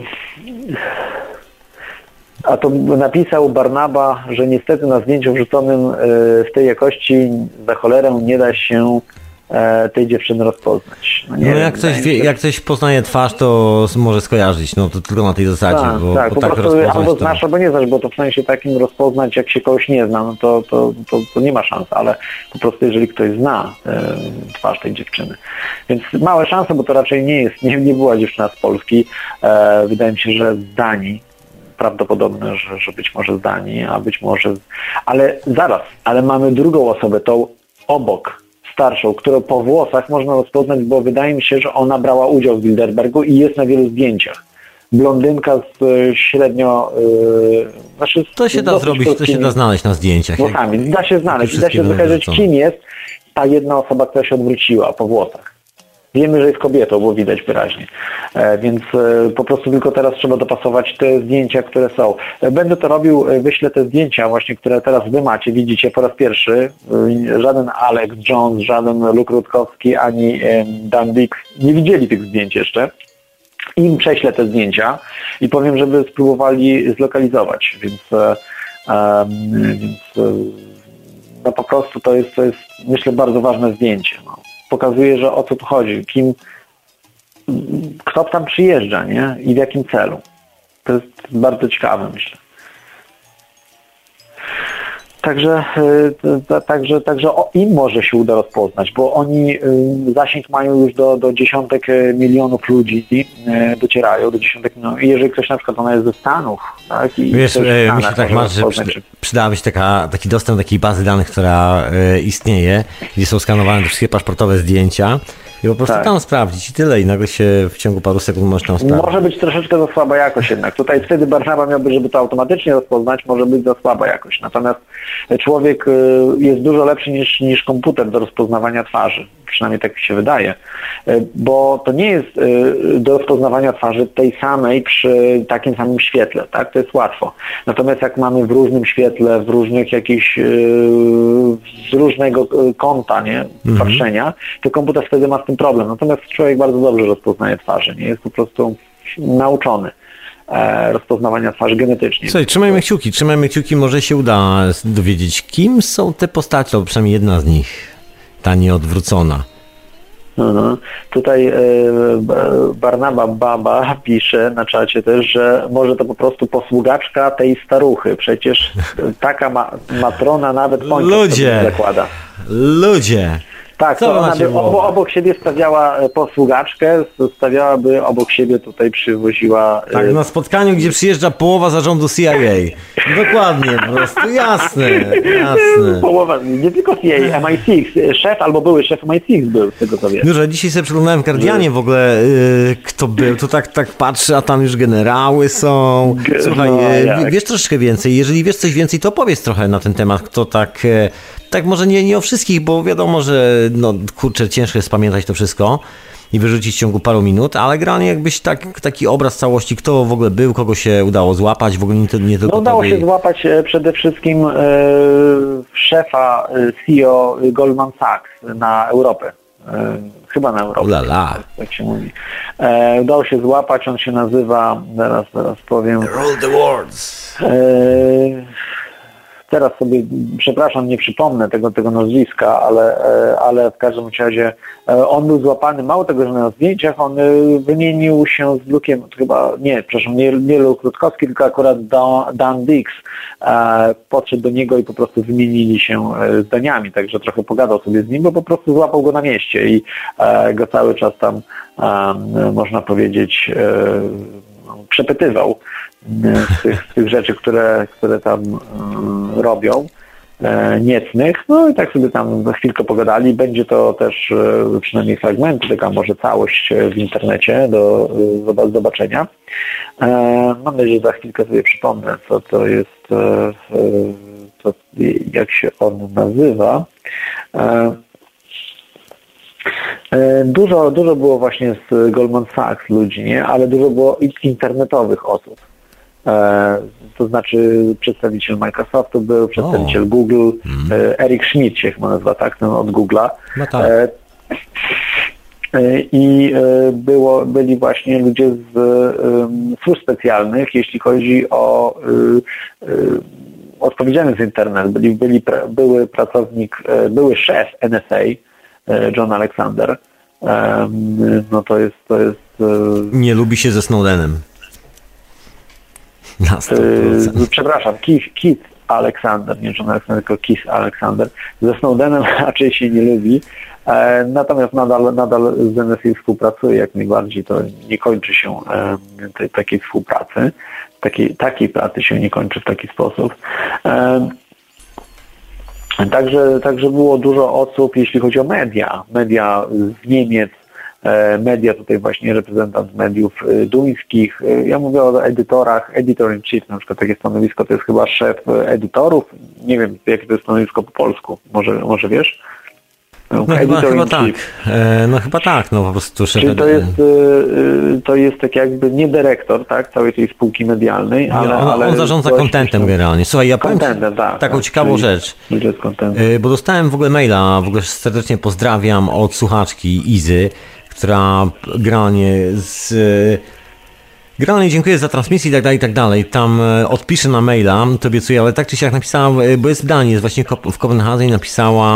A to napisał Barnaba, że niestety na zdjęciu wrzuconym w tej jakości za cholerę nie da się tej dziewczyny rozpoznać. No, nie no wiem, jak, ktoś wie, jak ktoś poznaje twarz, to może skojarzyć, no to tylko na tej zasadzie. Tak, bo, tak, bo po tak prostu albo to... znasz, albo nie znasz, bo to w sensie takim rozpoznać, jak się kogoś nie zna, no to, to, to, to nie ma szans, ale po prostu jeżeli ktoś zna e, twarz tej dziewczyny. Więc małe szanse, bo to raczej nie jest, nie, nie była dziewczyna z Polski, e, wydaje mi się, że z Danii. Prawdopodobne, że, że być może z Danii, a być może... Ale zaraz, ale mamy drugą osobę, tą obok, starszą, którą po włosach można rozpoznać, bo wydaje mi się, że ona brała udział w Bilderbergu i jest na wielu zdjęciach. Blondynka z y, średnio... Yy, znaczy to się da zrobić, to się da znaleźć na zdjęciach. Włosami. Da się znaleźć, da się wykazać, kim jest ta jedna osoba, która się odwróciła po włosach. Wiemy, że jest kobietą, bo widać wyraźnie. E, więc e, po prostu tylko teraz trzeba dopasować te zdjęcia, które są. E, będę to robił, e, wyślę te zdjęcia właśnie, które teraz wy macie, widzicie po raz pierwszy. E, żaden Alex Jones, żaden Luke Rutkowski, ani e, Dan Dix nie widzieli tych zdjęć jeszcze. Im prześlę te zdjęcia i powiem, żeby spróbowali zlokalizować. Więc, e, e, więc e, no po prostu to jest, to jest, myślę, bardzo ważne zdjęcie. No. Pokazuje, że o co tu chodzi, kim, kto tam przyjeżdża, nie? I w jakim celu. To jest bardzo ciekawe, myślę. Także, także, także o, im może się uda rozpoznać, bo oni zasięg mają już do, do dziesiątek milionów ludzi, docierają do dziesiątek milionów. I jeżeli ktoś na przykład ona jest ze Stanów, tak? I wiesz, e, myślę tak masz, że rozpoznać, przy, przydałaby się taka, taki dostęp do takiej bazy danych, która e, istnieje, gdzie są skanowane te wszystkie paszportowe zdjęcia i po prostu tak. tam sprawdzić i tyle i nagle się w ciągu paru sekund możesz tam sprawdzić. Może być troszeczkę za słaba jakość jednak. Tutaj wtedy Barnaba miałby, żeby to automatycznie rozpoznać, może być za słaba jakość. Natomiast człowiek jest dużo lepszy niż, niż komputer do rozpoznawania twarzy. Przynajmniej tak mi się wydaje. Bo to nie jest do rozpoznawania twarzy tej samej przy takim samym świetle, tak? To jest łatwo. Natomiast jak mamy w różnym świetle, w różnych jakichś, z różnego kąta, nie? Patrzenia, to komputer wtedy ma z tym problem. Natomiast człowiek bardzo dobrze rozpoznaje twarzy, nie? Jest po prostu nauczony rozpoznawania twarzy genetycznie. Słuchaj, trzymajmy kciuki, trzymajmy kciuki, może się uda dowiedzieć, kim są te postacie, albo przynajmniej jedna z nich, ta nieodwrócona. Mhm. Tutaj e, Barnaba Baba pisze na czacie też, że może to po prostu posługaczka tej staruchy. Przecież taka ma, matrona nawet pończok sobie zakłada. Ludzie! Tak, to ona by obok, obok siebie stawiała posługaczkę, stawiałaby obok siebie tutaj przywoziła... Tak, na spotkaniu, gdzie przyjeżdża połowa zarządu C I A. Dokładnie, po prostu jasne, jasne. Połowa, nie tylko C I A, M I sześć, szef albo były szef M I sześć był z tego co wiem. Dużo, dzisiaj sobie przeglądałem w Guardianie w ogóle, yy, kto był, to tak, tak patrzę, a tam już generały są. Słuchaj, no, yy, wiesz troszeczkę więcej, jeżeli wiesz coś więcej, to opowiedz trochę na ten temat, kto tak, yy, tak może nie, nie o wszystkich, bo wiadomo, że no kurczę, ciężko jest pamiętać to wszystko i wyrzucić w ciągu paru minut, ale generalnie jakbyś tak, taki obraz całości, kto w ogóle był, kogo się udało złapać, w ogóle nie, nie tylko... No, udało tobie... się złapać przede wszystkim e, szefa C E O Goldman Sachs na Europę. E, chyba na Europę, Ulala. tak się mówi. E, udało się złapać, on się nazywa, zaraz, zaraz powiem... Roll the words. E, Teraz sobie, przepraszam, nie przypomnę tego, tego nazwiska, ale, ale w każdym razie on był złapany, mało tego, że na zdjęciach on wymienił się z Luke'em, chyba, nie, przepraszam, nie, nie Luke Rutkowski, tylko akurat Dan, Dan Dix podszedł do niego i po prostu wymienili się zdaniami, także trochę pogadał sobie z nim, bo po prostu złapał go na mieście i go cały czas tam, można powiedzieć, przepytywał z tych, z tych rzeczy, które, które tam y, robią, e, niecnych. No i tak sobie tam za chwilkę pogadali. Będzie to też y, przynajmniej fragmenty, taka może całość w internecie do, y, do zobaczenia. E, mam nadzieję, że za chwilkę sobie przypomnę, co to jest, e, to, jak się on nazywa. E, Dużo, dużo było właśnie z Goldman Sachs ludzi, nie? Ale dużo było internetowych osób. E, to znaczy przedstawiciel Microsoftu był, przedstawiciel o. Google, mm. e, Eric Schmidt się chyba nazywa, tak? Ten od Google'a. No tak. E, I e, było, byli właśnie ludzie z e, służb specjalnych, jeśli chodzi o e, e, odpowiedzialnych za internet. Byli, byli, były pracownik, e, były szef N S A, John Alexander, no to jest, to jest... Nie lubi się ze Snowdenem. Na sto procent. Przepraszam, Keith, Keith Alexander, nie John Alexander, tylko Keith Alexander. Ze Snowdenem raczej się nie lubi, natomiast nadal, nadal z N S A współpracuje jak najbardziej, to nie kończy się tej, takiej współpracy, takiej, takiej pracy się nie kończy w taki sposób. Także, także było dużo osób, jeśli chodzi o media, media z Niemiec, media tutaj właśnie reprezentant mediów duńskich. Ja mówię o edytorach, editor-in-chief, na przykład takie stanowisko to jest chyba szef edytorów. Nie wiem, jakie to jest stanowisko po polsku. Może, może wiesz? No chyba, chyba tak. E, no chyba tak, no po prostu szef... Czyli to jest, to jest tak jakby nie dyrektor, tak, całej tej spółki medialnej, ale... Nie, on, ale on zarządza kontentem generalnie. Słuchaj, ja powiem tak, taką tak, ciekawą rzecz, e, bo dostałem w ogóle maila, w ogóle serdecznie pozdrawiam od słuchaczki Izy, która generalnie z... Generalnie dziękuję za transmisję i tak dalej, i tak dalej. Tam odpiszę na maila, to obiecuję, ale tak czy siak napisała, bo jest w Danii, jest właśnie w Kopenhadze i napisała,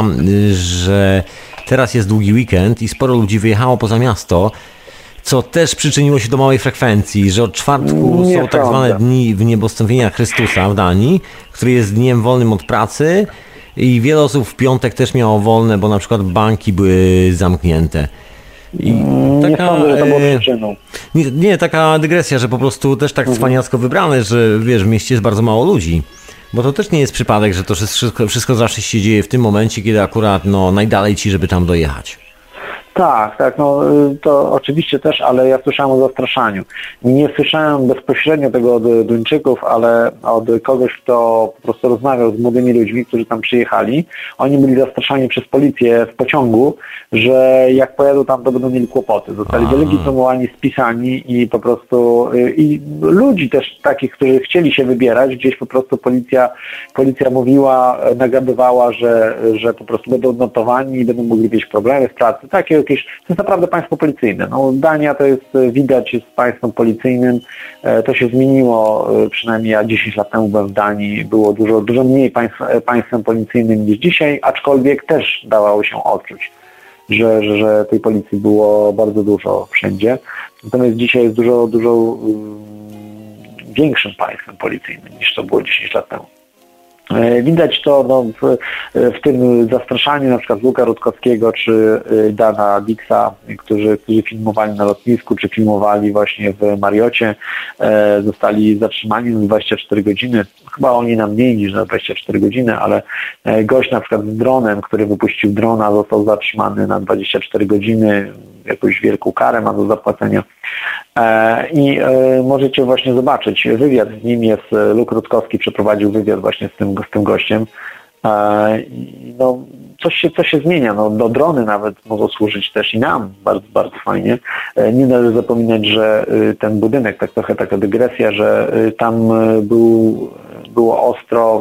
że teraz jest długi weekend i sporo ludzi wyjechało poza miasto, co też przyczyniło się do małej frekwencji, że od czwartku Nie są tak zwane dni w niebostąpienia Chrystusa w Danii, który jest dniem wolnym od pracy i wiele osób w piątek też miało wolne, bo na przykład banki były zamknięte. I taka, nie sądzę, że to było przyczyną. Nie, nie, taka dygresja, że po prostu też tak cwaniacko wybrane, że wiesz, w mieście jest bardzo mało ludzi. Bo to też nie jest przypadek, że to wszystko, wszystko zawsze się dzieje w tym momencie, kiedy akurat no, najdalej ci, żeby tam dojechać. Tak, tak, no to oczywiście też, ale ja słyszałem o zastraszaniu. Nie słyszałem bezpośrednio tego od Duńczyków, ale od kogoś, kto po prostu rozmawiał z młodymi ludźmi, którzy tam przyjechali. Oni byli zastraszani przez policję w pociągu, że jak pojadą tam, to będą mieli kłopoty. Zostali wylegitymowani, spisani i po prostu i ludzi też takich, którzy chcieli się wybierać, gdzieś po prostu policja, policja mówiła, nagadywała, że, że po prostu będą notowani i będą mogli mieć problemy w pracy. Takie jakieś, to jest naprawdę państwo policyjne. No, Dania to jest, widać, jest państwem policyjnym. To się zmieniło, przynajmniej ja dziesięć lat temu byłem w Danii, było dużo, dużo mniej państw, państwem policyjnym niż dzisiaj, aczkolwiek też dawało się odczuć, że, że, że tej policji było bardzo dużo wszędzie. Natomiast dzisiaj jest dużo, dużo um, większym państwem policyjnym niż to było dziesięć lat temu. Widać to no, w, w tym zastraszaniu na przykład Luka Rutkowskiego czy Dana Dixa, którzy, którzy filmowali na lotnisku, czy filmowali właśnie w Mariocie, e, zostali zatrzymani na dwadzieścia cztery godziny. Chyba oni na mniej niż na dwadzieścia cztery godziny, ale gość na przykład z dronem, który wypuścił drona, został zatrzymany na dwadzieścia cztery godziny, jakąś wielką karę ma do zapłacenia. E, I e, możecie właśnie zobaczyć wywiad z nim, jest Luke Rutkowski przeprowadził wywiad właśnie z tym, z tym gościem. E, i no, coś się, coś się zmienia, no, do drony nawet mogą służyć też i nam bardzo, bardzo fajnie. E, nie należy zapominać, że y, ten budynek, tak trochę taka dygresja, że y, tam y, był, było ostro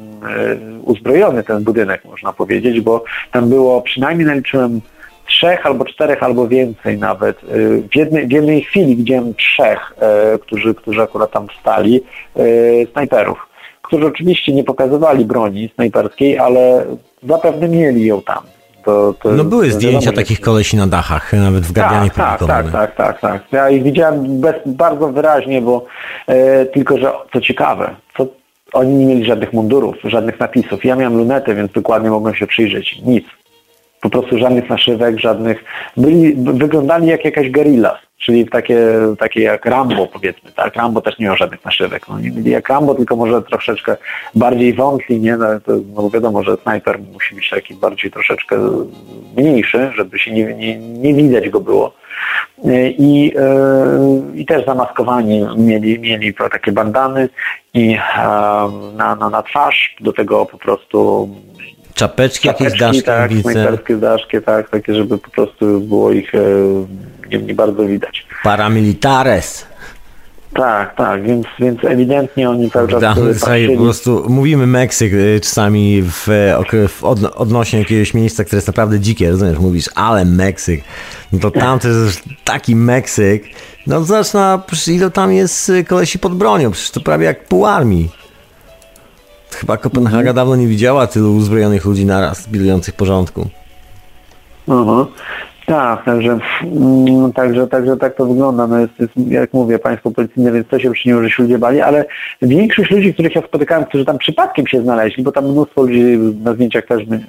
y, uzbrojony ten budynek, można powiedzieć, bo tam było, przynajmniej naliczyłem trzech albo czterech, albo więcej nawet. W jednej, w jednej chwili widziałem trzech, e, którzy, którzy akurat tam stali, e, snajperów, którzy oczywiście nie pokazywali broni snajperskiej, ale zapewne mieli ją tam. To, to, no były to zdjęcia wiadomo, takich że... kolesi na dachach, nawet w Guardianie tak, tak, publikowane. tak, tak, tak, tak. Ja ich widziałem bez, bardzo wyraźnie, bo e, tylko, że co ciekawe, co, oni nie mieli żadnych mundurów, żadnych napisów. Ja miałem lunetę, więc dokładnie mogłem się przyjrzeć. Nic. Po prostu żadnych naszywek, żadnych... Byli, wyglądali jak jakaś gerilla, czyli takie, takie jak Rambo, powiedzmy, tak? Rambo też nie miał żadnych naszywek. No, nie byli jak Rambo, tylko może troszeczkę bardziej wątli, nie? No, to, no wiadomo, że snajper musi być taki bardziej troszeczkę mniejszy, żeby się nie, nie, nie widać go było. I, yy, i też zamaskowani mieli, mieli takie bandany i yy, na, na, na twarz, do tego po prostu... Czapeczki, jakieś daszki, tak, snajperskie daszki, tak, takie, żeby po prostu było ich e, nie, nie bardzo widać. Paramilitares. Tak, tak, więc, więc ewidentnie oni cały czas... Da, słuchaj, po prostu mówimy Meksyk czasami w, w odnośnie jakiegoś miejsca, które jest naprawdę dzikie, rozumiesz, mówisz, ale Meksyk, no to tam to jest taki Meksyk, no zacznę, ile tam jest kolesi pod bronią, przecież to prawie jak pół armii. Chyba Kopenhaga mhm. dawno nie widziała tylu uzbrojonych ludzi naraz, pilnujących porządku. Aha. Tak, także, mm, także, także tak to wygląda. No jest, jest, jak mówię, państwo policyjne, więc to się przyczyniło, że się ludzie bali, ale większość ludzi, których ja spotykałem, którzy tam przypadkiem się znaleźli, bo tam mnóstwo ludzi na zdjęciach też yy,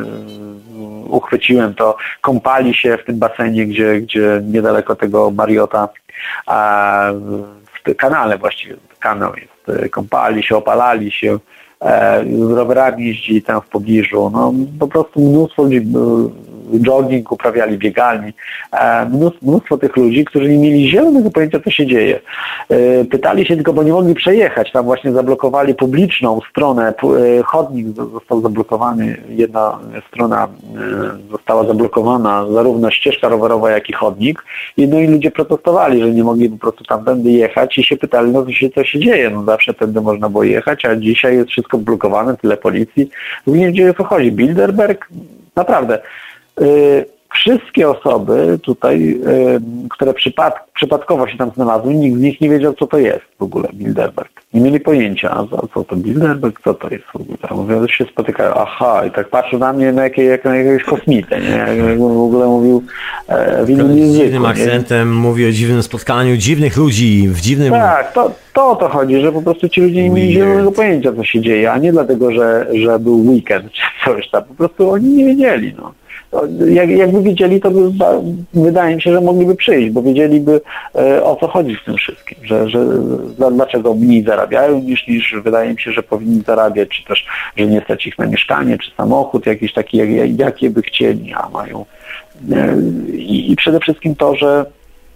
uchwyciłem, to kąpali się w tym basenie, gdzie, gdzie niedaleko tego Mariota, a w kanale właściwie, kanał jest, kąpali się, opalali się, z rowerami jeździli tam w pobliżu, no po prostu mnóstwo ludzi, jogging uprawiali, biegali, mnóstwo, mnóstwo tych ludzi, którzy nie mieli zielonego pojęcia, co się dzieje. Pytali się tylko, bo nie mogli przejechać, tam właśnie zablokowali publiczną stronę, chodnik został zablokowany, jedna strona została zablokowana, zarówno ścieżka rowerowa, jak i chodnik, i no i ludzie protestowali, że nie mogli po prostu tamtędy jechać i się pytali, no co się, co się dzieje, no zawsze tędy można było jechać, a dzisiaj jest wszystko blokowane, tyle policji. Nie wiem, o co chodzi. Bilderberg, naprawdę, yy, wszystkie osoby tutaj, yy, które przypad, przypadkowo się tam znalazły, nikt z nich nie wiedział, co to jest w ogóle Bilderberg. Nie mieli pojęcia, a co to Bilderberg, co to jest w ogóle. Mówią, że się spotykają, aha, i tak patrzą na mnie na jakiej, jak na jakiegoś kosmitę, nie? Jak w ogóle mówił e, w innym języku. Z dziwnym akcentem, nie? Mówi o dziwnym spotkaniu dziwnych ludzi, w dziwnym... Tak, to, to o to chodzi, że po prostu ci ludzie nie mieli zielonego pojęcia, co się dzieje, a nie dlatego, że, że był weekend czy coś tam. Po prostu oni nie wiedzieli, no. Jak, jakby wiedzieli, to by, wydaje mi się, że mogliby przyjść, bo wiedzieliby e, o co chodzi w tym wszystkim, że, że dlaczego mniej zarabiają niż, niż wydaje mi się, że powinni zarabiać, czy też, że nie stać ich na mieszkanie, czy samochód jakiś taki, jak, jakie by chcieli, a mają. E, i, I przede wszystkim to, że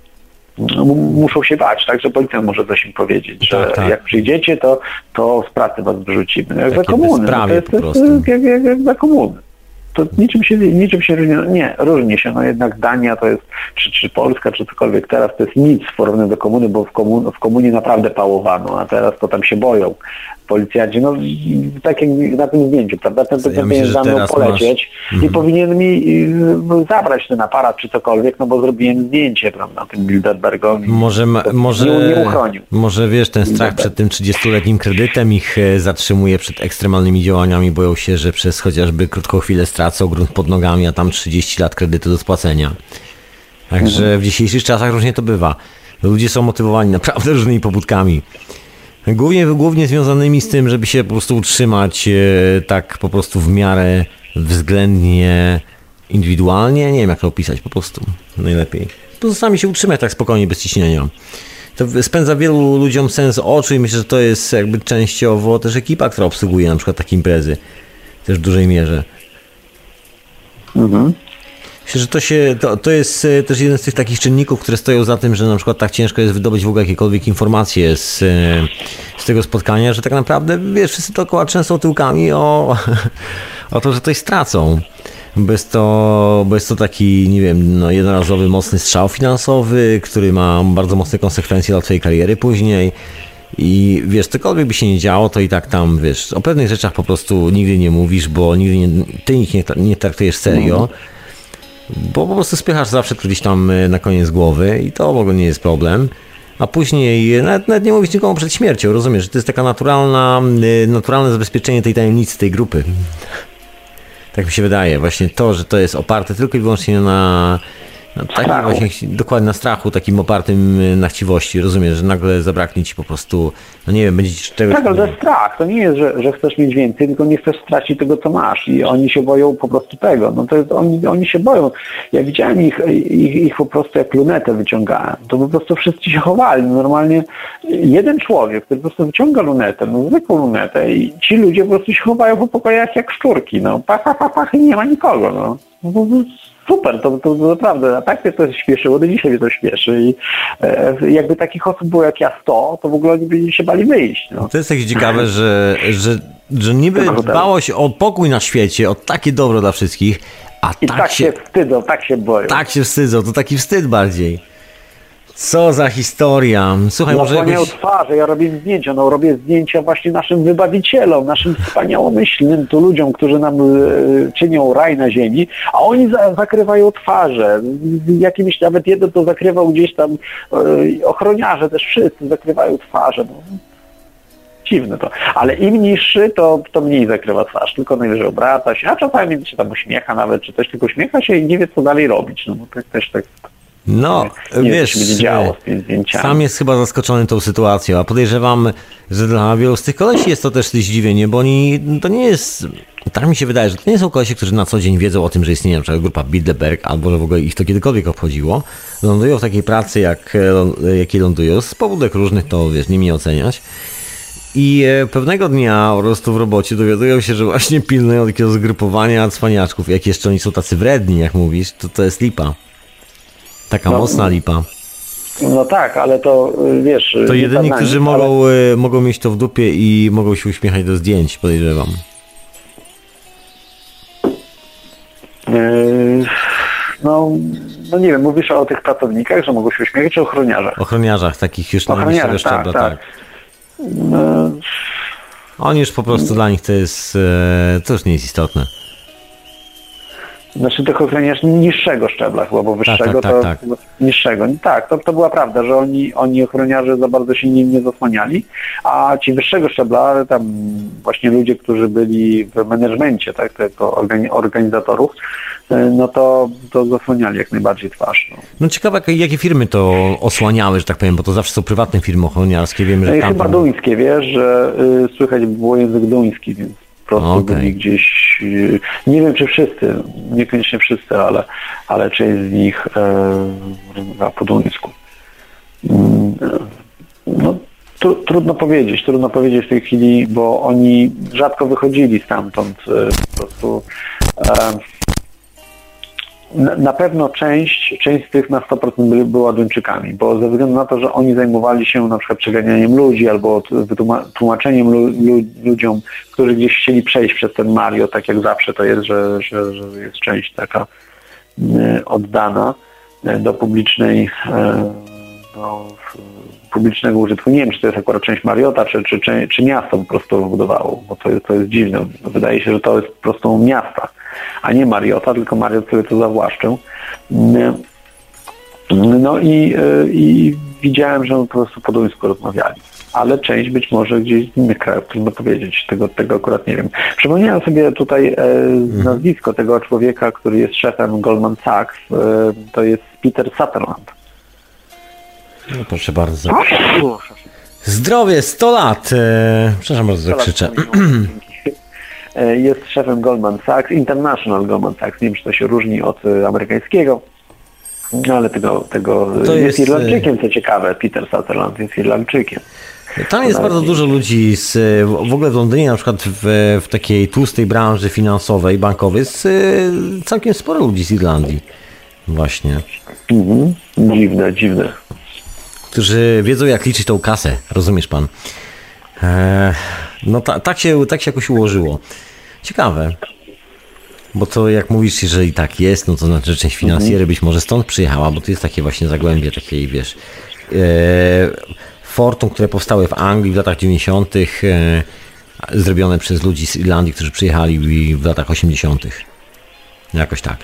muszą się bać, tak, że policja może coś im powiedzieć, że tak, tak. jak przyjdziecie, to, to z pracy was wyrzucimy. Jak za komuny. To jest, to jest jak, jak, jak za komuny. To niczym się, niczym się różni, nie, różni się, no jednak Dania to jest, czy, czy Polska, czy cokolwiek teraz, to jest nic w porównaniu do komuny, bo w, komun, w komunie naprawdę pałowano, a teraz to tam się boją policjanci, no tak jak na tym zdjęciu, prawda, ten ten powinien za mną polecieć masz... i powinien mi zabrać ten aparat, czy cokolwiek, no bo zrobiłem zdjęcie, prawda, tym Bilderbergowi. Może, może, nie, nie uchronił. Może wiesz, ten strach przed tym trzydziestoletnim kredytem ich zatrzymuje przed ekstremalnymi działaniami, boją się, że przez chociażby krótką chwilę stracą grunt pod nogami, a tam trzydzieści lat kredytu do spłacenia. Także mhm. w dzisiejszych czasach różnie to bywa. Ludzie są motywowani naprawdę różnymi pobudkami. Głównie, głównie związanymi z tym, żeby się po prostu utrzymać e, tak po prostu w miarę względnie indywidualnie. Nie wiem, jak to opisać, po prostu najlepiej. Po prostu sami się utrzymać tak spokojnie, bez ciśnienia. To spędza wielu ludziom sens oczu i myślę, że to jest jakby częściowo też ekipa, która obsługuje na przykład takie imprezy. Też w dużej mierze. Mhm. Myślę, że to, się, to, to jest też jeden z tych takich czynników, które stoją za tym, że na przykład tak ciężko jest wydobyć w ogóle jakiekolwiek informacje z, z tego spotkania, że tak naprawdę, wiesz, wszyscy dookoła często tyłkami o, o to, że coś stracą. Bo jest to, bo jest to taki, nie wiem, no, jednorazowy mocny strzał finansowy, który ma bardzo mocne konsekwencje dla twojej kariery później. I wiesz, cokolwiek by się nie działo, to i tak tam, wiesz, o pewnych rzeczach po prostu nigdy nie mówisz, bo nigdy nie, ty ich nie, nie traktujesz serio. Bo po prostu spychasz zawsze to gdzieś tam na koniec głowy i to w ogóle nie jest problem. A później nawet, nawet nie mówisz nikomu przed śmiercią, rozumiesz, że to jest taka naturalna, naturalne zabezpieczenie tej tajemnicy, tej grupy. Tak mi się wydaje, właśnie to, że to jest oparte tylko i wyłącznie na, na takim właśnie, dokładnie na strachu, takim opartym na chciwości, rozumiesz, że nagle zabraknie ci po prostu, no nie wiem, będzie ci czegoś... Tak, ale to jest strach, to nie jest, że, że chcesz mieć więcej, tylko nie chcesz stracić tego, co masz i oni się boją po prostu tego, no to jest, oni, oni się boją. Ja widziałem ich, ich, ich po prostu jak lunetę wyciągałem, to po prostu wszyscy się chowali, normalnie jeden człowiek, który po prostu wyciąga lunetę, no zwykłą lunetę i ci ludzie po prostu się chowają po pokojach jak szczurki, no pach, pach, pach, pach i nie ma nikogo, no. Super, to, to, to naprawdę, a tak mnie to śpieszyło, do dzisiaj mnie to śpieszy i e, jakby takich osób było jak ja sto, to w ogóle oni by się bali wyjść. No. To jest takie ciekawe, że, że, że niby dbałość o pokój na świecie, o takie dobro dla wszystkich, a I tak, tak się, się wstydzą, tak się boją. Tak się wstydzą, to taki wstyd bardziej. Co za historia. Słuchaj, no, może jakoś... twarze, ja robię zdjęcia, no robię zdjęcia właśnie naszym wybawicielom, naszym wspaniałomyślnym tu ludziom, którzy nam e, czynią raj na ziemi, a oni za, zakrywają twarze. Jakimś nawet jeden to zakrywał gdzieś tam e, ochroniarze też wszyscy zakrywają twarze. No. Dziwne to. Ale im niższy, to, to mniej zakrywa twarz, tylko najwyżej obraca się, a czasami się tam uśmiecha nawet, czy coś, tylko uśmiecha się i nie wie, co dalej robić. No bo tak też tak... No, nie wiesz, się będzie działo z tymi zdjęciami. Sam jest chyba zaskoczony tą sytuacją, a podejrzewam, że dla wielu z tych kolesi jest to też zdziwienie, bo oni, to nie jest, tak mi się wydaje, że to nie są kolesi, którzy na co dzień wiedzą o tym, że istnieje na przykład grupa Bilderberg, albo że w ogóle ich to kiedykolwiek obchodziło. Lądują w takiej pracy, jak, jakiej lądują, z powodów różnych, to wiesz, nie mi oceniać. I pewnego dnia po prostu w robocie dowiadują się, że właśnie pilnują takiego zgrupowania cwaniaczków. Jak jeszcze oni są tacy wredni, jak mówisz, to to jest lipa. Taka no, mocna lipa. No tak, ale to wiesz... To jedyni, którzy ale... mogą, mogą mieć to w dupie i mogą się uśmiechać do zdjęć, podejrzewam. Yy, no, no nie wiem, mówisz o tych pracownikach, że mogą się uśmiechać, czy ochroniarzach? Ochroniarzach, takich już na najwyższego szczebla, tak. tak. No... Oni już po prostu, dla nich to jest, to już nie jest istotne. Znaczy tych ochroniarzy niższego szczebla chyba, bo wyższego tak, tak, tak, to tak. niższego. Tak, to, to była prawda, że oni, oni ochroniarze za bardzo się nim nie zasłaniali, a ci wyższego szczebla, tam właśnie ludzie, którzy byli w menedżmencie, tak, jako organizatorów, no to, to zasłaniali jak najbardziej twarz. No, no ciekawe, jakie firmy to osłaniały, że tak powiem, bo to zawsze są prywatne firmy ochroniarskie. Wiem, że no tam... Chyba duńskie, wiesz, że y, słychać było język duński, więc po prostu okay. byli gdzieś, nie wiem czy wszyscy, niekoniecznie wszyscy, ale, ale część z nich e, po duńsku. No, tru, trudno powiedzieć, trudno powiedzieć w tej chwili, bo oni rzadko wychodzili stamtąd, po prostu e, na pewno część, część z tych na sto procent byli, była Duńczykami, bo ze względu na to, że oni zajmowali się na przykład przeganianiem ludzi albo tłumaczeniem lu, lu, ludziom, którzy gdzieś chcieli przejść przez ten Mario, tak jak zawsze to jest, że, że, że jest część taka y, oddana y, do publicznej y, do publicznego użytku. Nie wiem, czy to jest akurat część Mariota, czy, czy, czy, czy miasto po prostu budowało, bo to, to jest dziwne. Wydaje się, że to jest po prostu miasta, a nie Mariota, tylko Mariot sobie to zawłaszczył. No i, i widziałem, że po prostu po duńsku rozmawiali. Ale część być może gdzieś z innych krajów, trudno powiedzieć, tego, tego akurat nie wiem. Przypomniałem sobie tutaj e, nazwisko tego człowieka, który jest szefem Goldman Sachs, e, to jest Peter Sutherland. No proszę bardzo. Zdrowie, sto lat. E, przepraszam bardzo, że krzyczę. Jest szefem Goldman Sachs, International Goldman Sachs. Nie wiem, czy to się różni od amerykańskiego, no ale tego, tego to jest, jest Irlandczykiem, co ciekawe. Peter Sutherland jest Irlandczykiem. Tam jest bardzo dużo ludzi z, w ogóle w Londynie, na przykład w, w takiej tłustej branży finansowej, bankowej, jest całkiem sporo ludzi z Irlandii. Właśnie. Mhm. Dziwne, dziwne. Którzy wiedzą, jak liczyć tą kasę, rozumiesz pan? Eee, no ta, tak, się, tak się jakoś ułożyło. Ciekawe. Bo to jak mówisz, jeżeli tak jest, no to znaczy, że część finansjery być może stąd przyjechała, bo to jest takie właśnie zagłębie takiej, wiesz, e, fortun, które powstały w Anglii w latach dziewięćdziesiątych, e, zrobione przez ludzi z Irlandii, którzy przyjechali w latach osiemdziesiątych. Jakoś tak.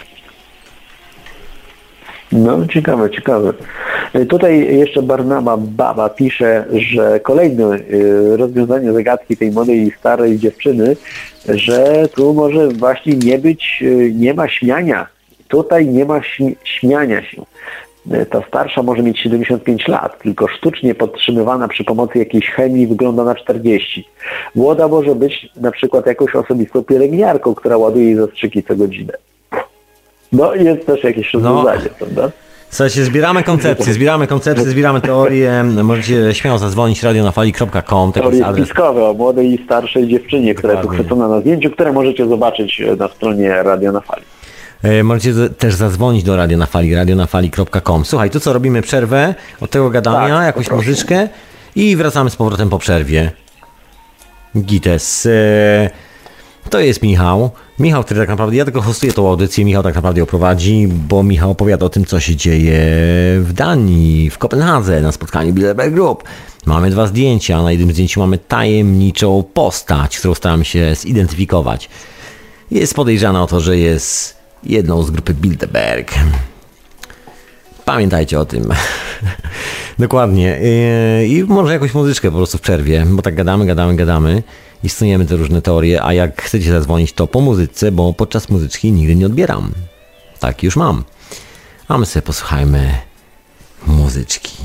No, ciekawe, ciekawe. Tutaj jeszcze Barnaba Baba pisze, że kolejne rozwiązanie zagadki tej młodej i starej dziewczyny, że tu może właśnie nie być, nie ma śmiania. Tutaj nie ma śmiania się. Ta starsza może mieć siedemdziesiąt pięć lat, tylko sztucznie podtrzymywana przy pomocy jakiejś chemii wygląda na czterdzieści. Młoda może być na przykład jakąś osobistą pielęgniarką, która ładuje jej zastrzyki co godzinę. No i jest też jakieś rozwiązanie, no. Prawda? Słuchajcie, zbieramy koncepcje, zbieramy koncepcje, zbieramy teorie. Możecie śmiało zadzwonić radio na fali kropka com. Teorie spiskowe o młodej i starszej dziewczynie, która jest uchwycona na zdjęciu, które możecie zobaczyć na stronie Radio na Fali. Możecie też zadzwonić do Radio na Fali, radio na fali kropka com. Słuchaj, to co, robimy przerwę od tego gadania, tak, jakąś proszę. Muzyczkę i wracamy z powrotem po przerwie. Gites. To jest Michał. Michał, który tak naprawdę, ja tylko hostuję tą audycję, Michał tak naprawdę ją prowadzi, bo Michał opowiada o tym, co się dzieje w Danii, w Kopenhadze, na spotkaniu Bilderberg Group. Mamy dwa zdjęcia, na jednym zdjęciu mamy tajemniczą postać, którą staramy się zidentyfikować. Jest podejrzana o to, że jest jedną z grupy Bilderberg. Pamiętajcie o tym. Dokładnie. I może jakąś muzyczkę po prostu w przerwie, bo tak gadamy, gadamy, gadamy. Istniejemy te różne teorie, a jak chcecie zadzwonić, to po muzyce, bo podczas muzyczki nigdy nie odbieram. Tak już mam. A my sobie posłuchajmy muzyczki.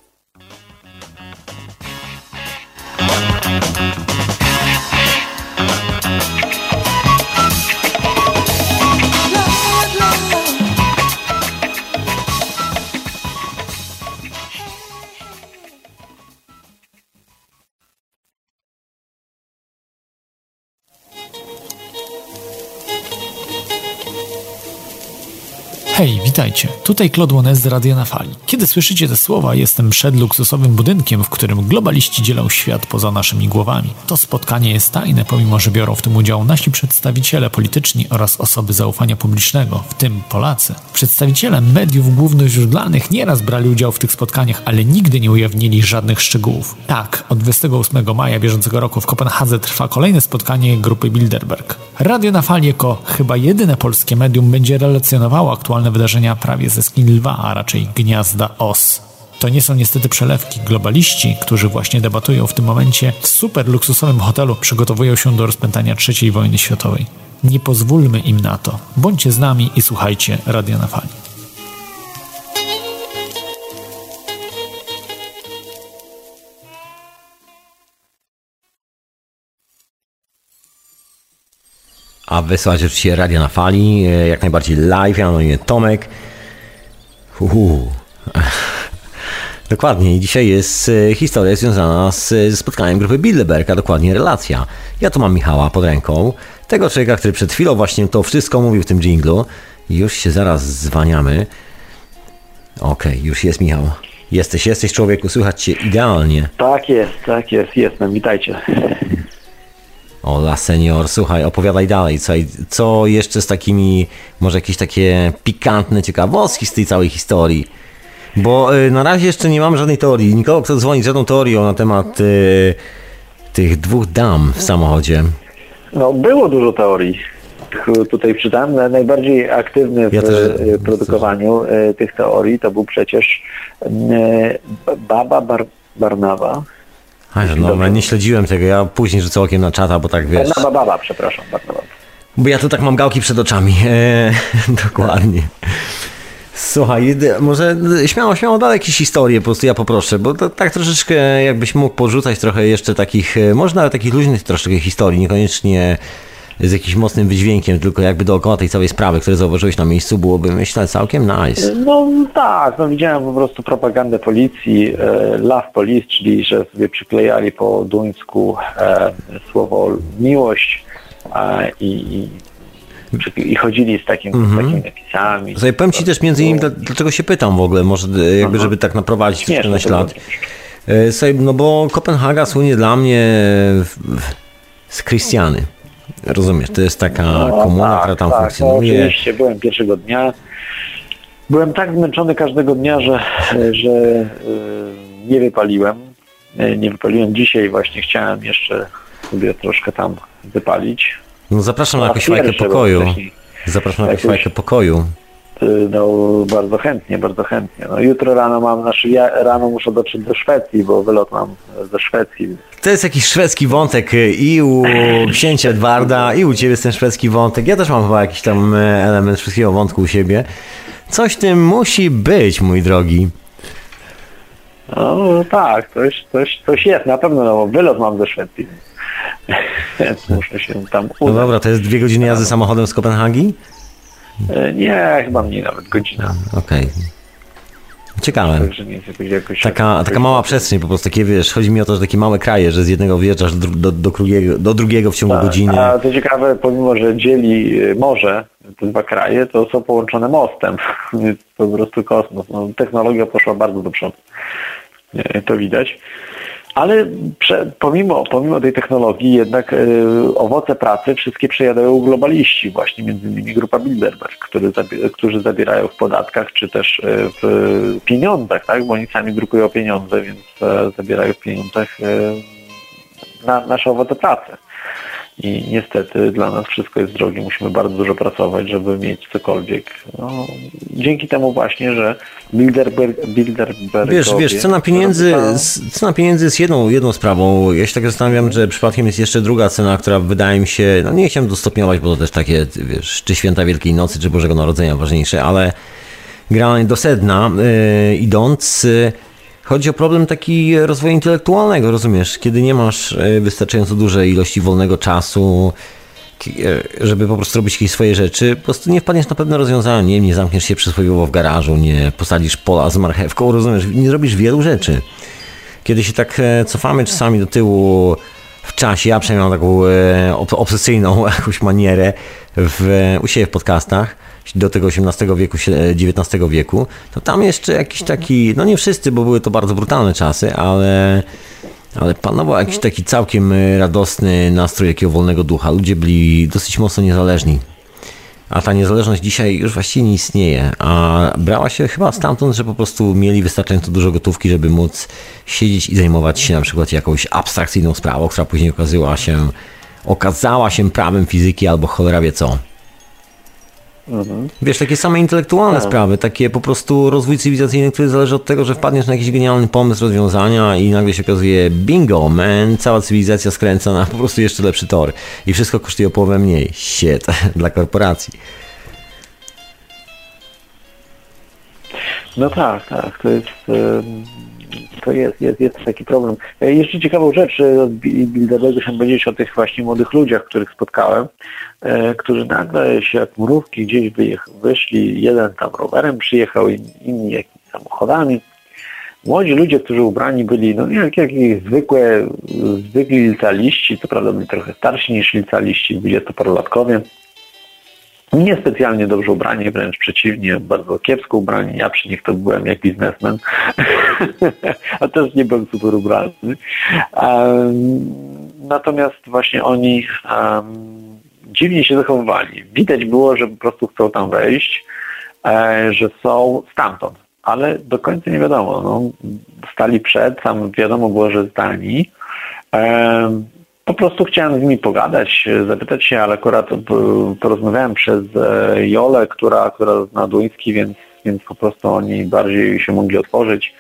Hej, witajcie. Tutaj Claude Łones z Radia na Fali. Kiedy słyszycie te słowa, jestem przed luksusowym budynkiem, w którym globaliści dzielą świat poza naszymi głowami. To spotkanie jest tajne, pomimo że biorą w tym udział nasi przedstawiciele polityczni oraz osoby zaufania publicznego, w tym Polacy. Przedstawiciele mediów głównoźródlanych nieraz brali udział w tych spotkaniach, ale nigdy nie ujawnili żadnych szczegółów. Tak, od dwudziestego ósmego maja bieżącego roku w Kopenhadze trwa kolejne spotkanie grupy Bilderberg. Radio na Fali jako chyba jedyne polskie medium będzie relacjonowało aktualne wydarzenia prawie ze skini lwa, a raczej gniazda os. To nie są niestety przelewki. Globaliści, którzy właśnie debatują w tym momencie w super luksusowym hotelu, przygotowują się do rozpętania trzeciej wojny światowej. Nie pozwólmy im na to. Bądźcie z nami i słuchajcie Radia na Fali. A wysłać oczywiście Radia na Fali, jak najbardziej live, ja mam na imię Tomek. Uhu. Dokładnie, dzisiaj jest historia związana z spotkaniem grupy Bilderberg, a dokładnie relacja. Ja tu mam Michała pod ręką, tego człowieka, który przed chwilą właśnie to wszystko mówił w tym dżinglu. Już się zaraz zwaniamy. Okej, okay, już jest Michał. Jesteś, jesteś człowieku, słychać cię idealnie. Tak jest, tak jest, jestem, witajcie. Ola senior, słuchaj, opowiadaj dalej, co, co jeszcze z takimi, może jakieś takie pikantne ciekawostki z tej całej historii, bo y, na razie jeszcze nie mam żadnej teorii, nikogo kto dzwoni z żadną teorią na temat y, tych dwóch dam w samochodzie. No było dużo teorii, tutaj czytałem, najbardziej aktywny w ja też, produkowaniu y, tych teorii to był przecież y, Baba Bar- Barnaba. A, no, no, nie śledziłem tego, ja później rzucę okiem na czata, bo tak wiesz... Barnaba Baba, przepraszam, Barnaba. Bo ja tu tak mam gałki przed oczami, eee, dokładnie. Słuchaj, może śmiało, śmiało dalej jakieś historie, po prostu ja poproszę, bo to tak troszeczkę jakbyś mógł podrzucać trochę jeszcze takich, może nawet takich luźnych troszeczkę historii, niekoniecznie z jakimś mocnym wydźwiękiem, tylko jakby dookoła tej całej sprawy, które zauważyłeś na miejscu, byłoby, myślę, całkiem nice. No tak, no widziałem po prostu propagandę policji, e, love police, czyli że sobie przyklejali po duńsku e, słowo miłość e, i, i, i chodzili z, takim, mm-hmm. z takimi napisami. Słuchaj, powiem Ci też między innymi, dlaczego się pytam w ogóle, może jakby, żeby tak naprowadzić na ślad. Słuchaj, no bo Kopenhaga słynie dla mnie z Krystiany. Rozumiesz, to jest taka no, komuna, tak, która tam tak, funkcjonuje. No, oczywiście, byłem pierwszego dnia. Byłem tak zmęczony każdego dnia, że, że yy, nie wypaliłem. Nie wypaliłem dzisiaj, właśnie chciałem jeszcze sobie troszkę tam wypalić. No zapraszam na jakąś fajkę pokoju. Zapraszam na jakąś fajkę pokoju. No bardzo chętnie, bardzo chętnie. No, jutro rano mam, znaczy ja rano muszę dotrzeć do Szwecji, bo wylot mam ze Szwecji. To jest jakiś szwedzki wątek i u księcia Edwarda, i u ciebie jest ten szwedzki wątek. Ja też mam chyba jakiś tam element szwedzkiego wątku u siebie. Coś tym musi być, mój drogi. No tak, coś, coś, coś jest, na pewno, no bo wylot mam ze Szwecji. Więc muszę się tam udać. No dobra, to jest dwie godziny jazdy samochodem z Kopenhagi? Nie, chyba mniej, nawet godzina. Okej. Okay. Ciekawe. Także nie jest jakoś, jakoś, taka, jakoś taka mała przestrzeń, po prostu takie, wiesz, chodzi mi o to, że takie małe kraje, że z jednego wjeżdżasz do, do, do, drugiego, do drugiego w ciągu tak, godziny. A to ciekawe, pomimo, że dzieli morze, te dwa kraje, to są połączone mostem. Jest po prostu kosmos. No, technologia poszła bardzo do przodu. To widać. Ale prze, pomimo, pomimo tej technologii jednak y, owoce pracy wszystkie przejadają globaliści, właśnie między innymi grupa Bilderberg, który zabi- którzy zabierają w podatkach czy też y, w pieniądzach, tak? Bo oni sami drukują pieniądze, więc y, zabierają w pieniądzach y, na nasze owoce pracy. I niestety dla nas wszystko jest drogie, musimy bardzo dużo pracować, żeby mieć cokolwiek. No, dzięki temu właśnie, że Bilderberg, Bilderbergowie... Wiesz, wiesz, cena pieniędzy, cena pieniędzy jest jedną, jedną sprawą. Ja się tak zastanawiam, że przypadkiem jest jeszcze druga cena, która wydaje mi się, no nie chciałem dostopniować, bo to też takie, wiesz, czy święta Wielkiej Nocy, czy Bożego Narodzenia ważniejsze, ale generalnie do sedna yy, idąc... Yy, Chodzi o problem taki rozwoju intelektualnego, rozumiesz? Kiedy nie masz wystarczająco dużej ilości wolnego czasu, żeby po prostu robić jakieś swoje rzeczy, po prostu nie wpadniesz na pewne rozwiązania, nie, nie zamkniesz się przysłowiowo w garażu, nie posadzisz pola z marchewką, rozumiesz? Nie zrobisz wielu rzeczy. Kiedy się tak cofamy czasami do tyłu w czasie, ja przynajmniej mam taką obsesyjną jakąś manierę w, u siebie w podcastach, do tego osiemnastego wieku, dziewiętnastego wieku, to tam jeszcze jakiś taki, no nie wszyscy, bo były to bardzo brutalne czasy, ale, ale panował jakiś taki całkiem radosny nastrój jakiego wolnego ducha. Ludzie byli dosyć mocno niezależni. A ta niezależność dzisiaj już właściwie nie istnieje, a brała się chyba stamtąd, że po prostu mieli wystarczająco dużo gotówki, żeby móc siedzieć i zajmować się na przykład jakąś abstrakcyjną sprawą, która później okazała się, okazała się prawem fizyki albo cholera wie co. Mhm. Wiesz, takie same intelektualne tak. sprawy, takie po prostu rozwój cywilizacyjny, który zależy od tego, że wpadniesz na jakiś genialny pomysł rozwiązania i nagle się okazuje bingo, man, cała cywilizacja skręca na po prostu jeszcze lepszy tor i wszystko kosztuje o połowę mniej. Shit, dla korporacji. No tak, tak, to jest, to jest, jest, jest taki problem. Jeszcze ciekawą rzecz od Bilderberga chciałem powiedzieć o tych właśnie młodych ludziach, których spotkałem, którzy nagle się jak mrówki gdzieś wyszli, jeden tam rowerem przyjechał, inni jakimiś samochodami. Młodzi ludzie, którzy ubrani byli, no jak jakieś zwykłe, zwykli licealiści, co prawda byli trochę starsi niż licealiści, dwudziestoparolatkowie. Niespecjalnie dobrze ubrani, wręcz przeciwnie, bardzo kiepsko ubrani. Ja przy nich to byłem jak biznesmen, a też nie byłem super ubrany. Um, natomiast właśnie oni um, dziwnie się zachowywali. Widać było, że po prostu chcą tam wejść, e, że są stamtąd, ale do końca nie wiadomo. No, stali przed, tam wiadomo było, że zdani. E, Po prostu chciałem z nimi pogadać, zapytać się, ale akurat porozmawiałem przez Jolę, która, która zna duński, więc, więc po prostu oni bardziej się mogli otworzyć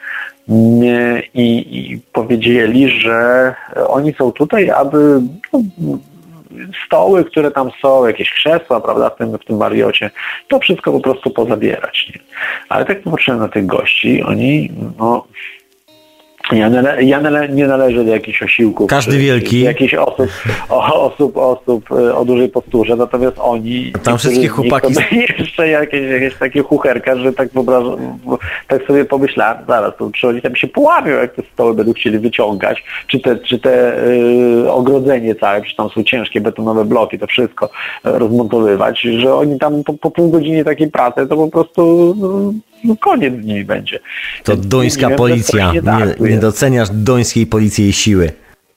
i, i powiedzieli, że oni są tutaj, aby no, stoły, które tam są, jakieś krzesła, prawda, w tym, w tym Marriocie, to wszystko po prostu pozabierać. Nie? Ale tak popatrzyłem na tych gości, oni, no, ja, nale, ja nale, nie należę do jakichś osiłków. Każdy czy, wielki. Czy jakichś osób, o, osób, osób o dużej posturze, natomiast oni... Tam wszystkie chłopaki... To jeszcze jakieś, jakieś takie chucherka, że tak wyobrażam, tak sobie pomyślałem, zaraz, to czy oni tam się połamią, jak te stoły będą chcieli wyciągać, czy te, czy te y, ogrodzenie całe, czy tam są ciężkie betonowe bloki, to wszystko rozmontowywać, że oni tam po, po pół godziny takiej pracy, to po prostu... No, no koniec z nimi będzie. To Więc duńska nie policja. wiem, nie, nie, nie doceniasz duńskiej policji jej siły.